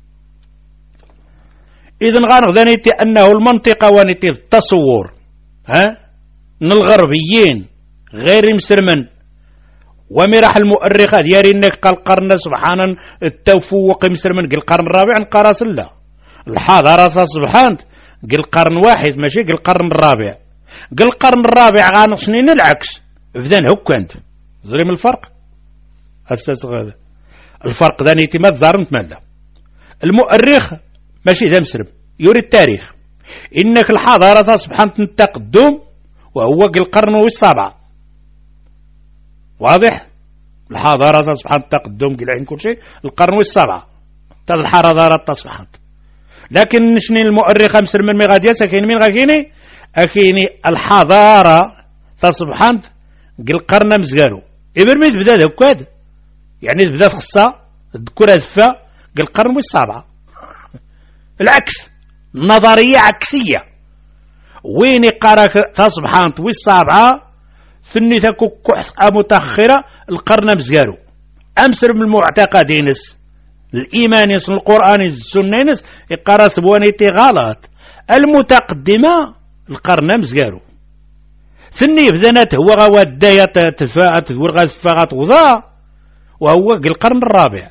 إذن غانغذانيتي أنه المنطقة ونتي التصور ها من الغربيين غير مسرمن ومراح المؤرخة ديالي انك قال قرن سبحانا التوفوق مسرمن قال القرن الرابع نقراس لا الحضارة سبحان قال القرن واحد ماشي قال القرن الرابع قال القرن الرابع غانقشنين العكس بدان هكانت زري من الفرق أساس غادا الفرق ذا نيتي ما تزارمت مالا المؤرخ ماشي ذا مسرم يوري التاريخ انك الحضارة سبحان التقدم وهو قال القرن والسابع واضح الحضارة سبحان التقدم قل عين كل شيء القرن والسابعة تل الحضارة تصبحت لكن نشني المؤرخ مسر من مغادية سكين من غاكيني أكيني الحضارة تصبحت قل القرن مزقالو إبرميز بدا هكاد يعني بدا خصة الذكورة زفا قل القرن والسابعة العكس نظرية عكسية وين قارك تصبحت والسابعة ثني تكو كحسقة متأخرة القرن مزقالو أمسر من المعتقدينس الإيمانيس القرآن السنينس يقرأ سبوانيتي غلط المتقدمة القرن مزقالو ثني بدنات هو غوا الداية تفاءت ورغا تفاءت وضا وهو القرن الرابع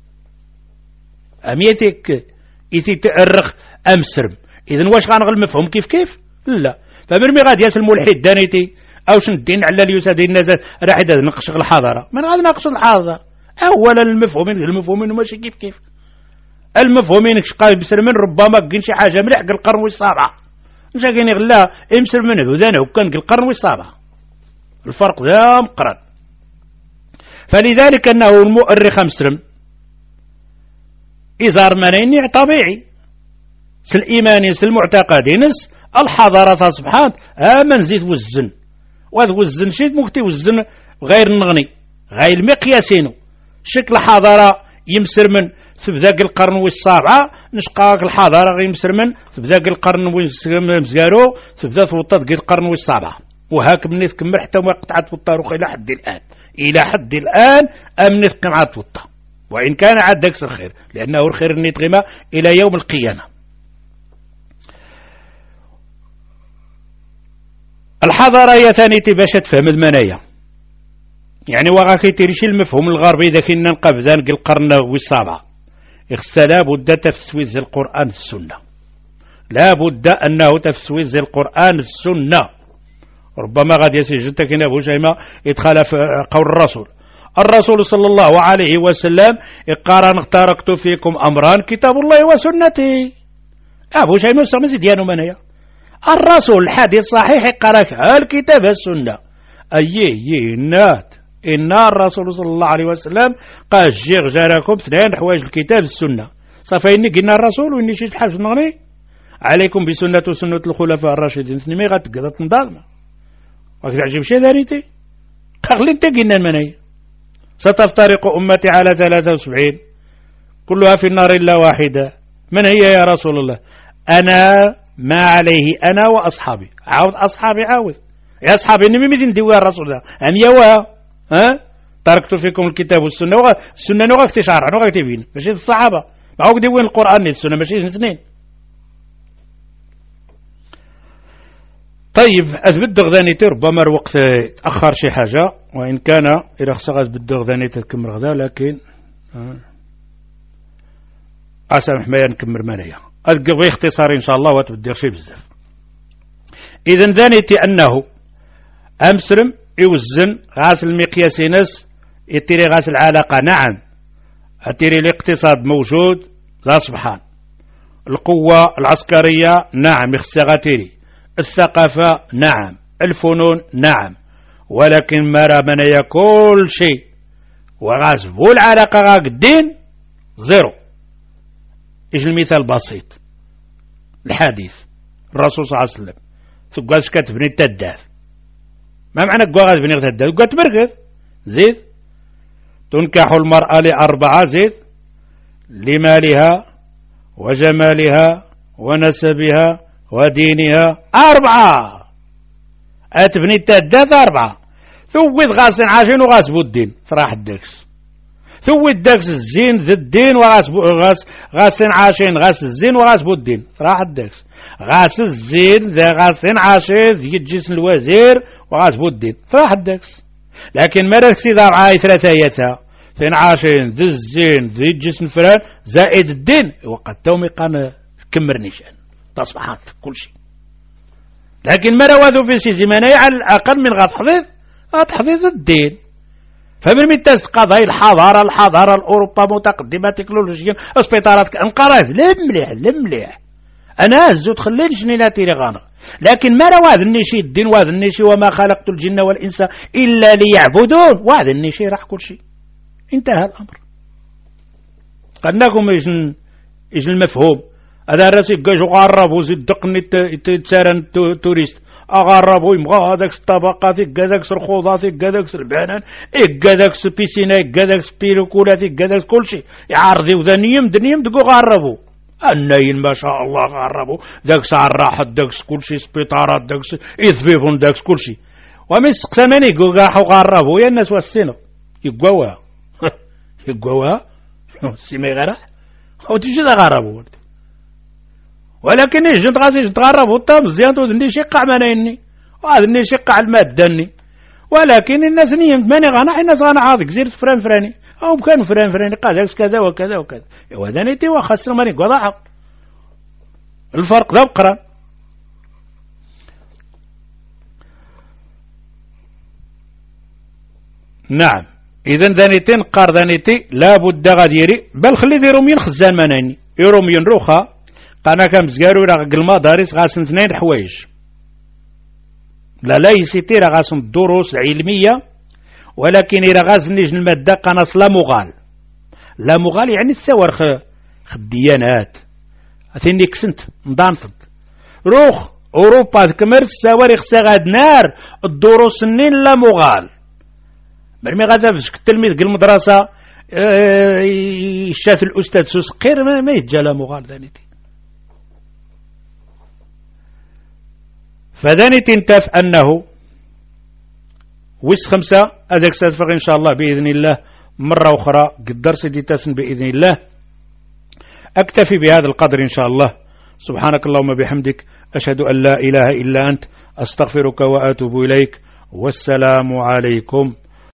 أميتك إتي تأرخ أمسرم إذن واش غنغل المفهوم كيف كيف لا فمرمي غادي ياسل الملحد دانيتي أوش ندين على اليوساد الناس راح يدار نقش الحضارة من غادي نقش الحضارة أولا المفهومين المفهومين ماشي كيف كيف المفهومين كشقاي بسر من ربما كاين شي حاجة مليح قال القرن والسابعة مش كاين غلا يمسر منه وزانه وكان قال القرن والسابعة الفرق ذا مقرن فلذلك أنه المؤرخ مسلم إزار منيني طبيعي سالإيمان سالمعتقد نس الحضارة سبحان آمن زيد وزن وهذا وزن شيء ممكن وزن غير النغني غير المقياسينو شكل حضارة يمسر من في ذاك القرن والسابعة نشقاك الحضارة غير يمسر من في ذاك القرن والمزارو في ذاك وطات القرن والسابعة وهاك من يتكمل حتى ما قطعت الطرق إلى حد الآن إلى حد الآن أمن قمعت وطا وإن كان عاد داكس الخير لأنه الخير النتغمة إلى يوم القيامة. الحضارة هي ثاني باش تفهم المنايا يعني وغا كيتيريش المفهوم الغربي ذاك نلقى في ذلك القرن والسابعة إخسا لا بد تفسويز القرآن السنة لا بد أنه تفسويز القرآن السنة ربما غادي يسجد كنا أبو شيماء يدخل في قول الرسول الرسول صلى الله عليه وسلم قال اختاركت فيكم أمران كتاب الله وسنتي أبو شيماء سمزي ديانو منايا الرسول الحديث صحيح قال الكتاب السنة أيه نات إن الرسول صلى الله عليه وسلم قال جيغ جاركم اثنين حوايج الكتاب السنة صافي إني قلنا الرسول وإني شي حاجة نغني عليكم بسنة وسنة الخلفاء الراشدين سنمي غتقدر تنضالنا وكتعجب شي ذاريتي خلي انت قلنا المنايا ستفترق أمتي على ثلاثة وسبعين كلها في النار إلا واحدة من هي يا رسول الله أنا ما عليه أنا وأصحابي عاود أصحابي عاود يا أصحابي إني ميزين ديوها الرسول الله أم يوا ها تركت فيكم الكتاب والسنة وغا السنة نوغا اكتشارع نوغا اكتبين ماشي الصحابة ما هو ديوين القرآن السنة ماشي اثنين. طيب أثبت غدانيتي ربما الوقت تأخر شي حاجة وإن كان إذا خصغت بدو غدانيتي تكمل غدا لكن أسامح ما نكمل منايا ألقى اختصار إن شاء الله وتبدأ شي بزاف. إذن ذانيتي أنه أمسلم يوزن غاس المقياس نس يتيري غاس العلاقة نعم أتيري الاقتصاد موجود لا سبحان القوة العسكرية نعم يخسغتيري الثقافة نعم الفنون نعم ولكن مرا منايا كل شيء وغاس بو العلاقة غاك الدين زيرو. إيش المثال بسيط الحديث الرسول صلى الله عليه وسلم تقواش كتبني التداف ما معنى قواغ تبني التداف قوات مركز زيد تنكح المرأة لأربعة زيد لمالها وجمالها ونسبها ودينها أربعة أتبني التداف أربعة ثوّد غاس عاشين وغاس بو الدين صراحة الدكس ثوّد داكس الزين ذا الدين وغاس غاس غاسين عاشين غاس الزين وغاس بو الدين راح الداكس غاس الزين ذا غاسين عاشين ذي جسم الوزير وغاس بو الدين راح الداكس. لكن مرة سيدار عاي ثلاثيتها ثين عاشين ذي الزين ذي جسم الفلان زائد الدين وقد تومي قام كمر نيشان تصبحات كل شيء. لكن مرة واذو في شي زمانية على الأقل من غاس حفيظ تحفيظ الدين فمن متاز قضايا الحضارة الحضارة الأوروبا متقدمة تكنولوجيا اسبيطارات انقرض لمليح لمليح أنا هزو تخليني شنيناتي لغانا. لكن ما رواد النشي الدين واد النشي وما خلقت الجن والإنس إلا ليعبدون واد النشي راح كل شيء انتهى الأمر. قلناكم إيش إيش المفهوم هذا الرأس يقاجو غربو زيد دقني تسارن توريست أغربو يمغى هذاك الطبقات يقا داك الخوضات يقا داك البنان يقا داك البيسينا يقا داك البيروكولات يقا داك كلشي يعرضي وذا نيم دنيم دقو غربو النايل ما شاء الله غربو داك ساعة راحت داك كلشي سبيطارات داك يثبيبون داك كلشي ومن سقساناني يقو غاحو غربو يا الناس والسينو يقواها يقواها سيمي غراح أو تجي ذا غربو ولكن إيش جنت غاسي تغرب وطا مزيان تودني شقع منايني وهذا اللي شقع المادني ولكن الناس نيم ماني غنى الناس غنى عاضك زيرت فران فراني أو كان فران فراني قال كذا وكذا وكذا وهذا نيتي وخسر ماني قضاعه الفرق ذا بقران. نعم إذن ذانيتين قار ذانيتي لا بد غاديري بل خلي ذي روميين خزان منايني يروميين روخا قانا كمزقارو راه المدارس غاسن اثنين حوايج لا لا يسيتي راه غاسن الدروس العلمية ولكن راه غاسن نيج المادة قناص لا مغال لا مغال يعني الثور خ الديانات أثني كسنت مضانفض روخ أوروبا ذكمرت السواريخ ساغاد نار الدورو سنين لا مغال برمي غادا فشك التلميذ قل المدرسة شاف الأستاذ سوس قير ما يتجا لا مغال ذانيتي فذانيتي انتف أنه ويس خمسة هذاك سادفق إن شاء الله بإذن الله مرة أخرى قدر سيدي تاسن بإذن الله. أكتفي بهذا القدر إن شاء الله. سبحانك اللهم بحمدك أشهد أن لا إله إلا أنت أستغفرك وأتوب إليك والسلام عليكم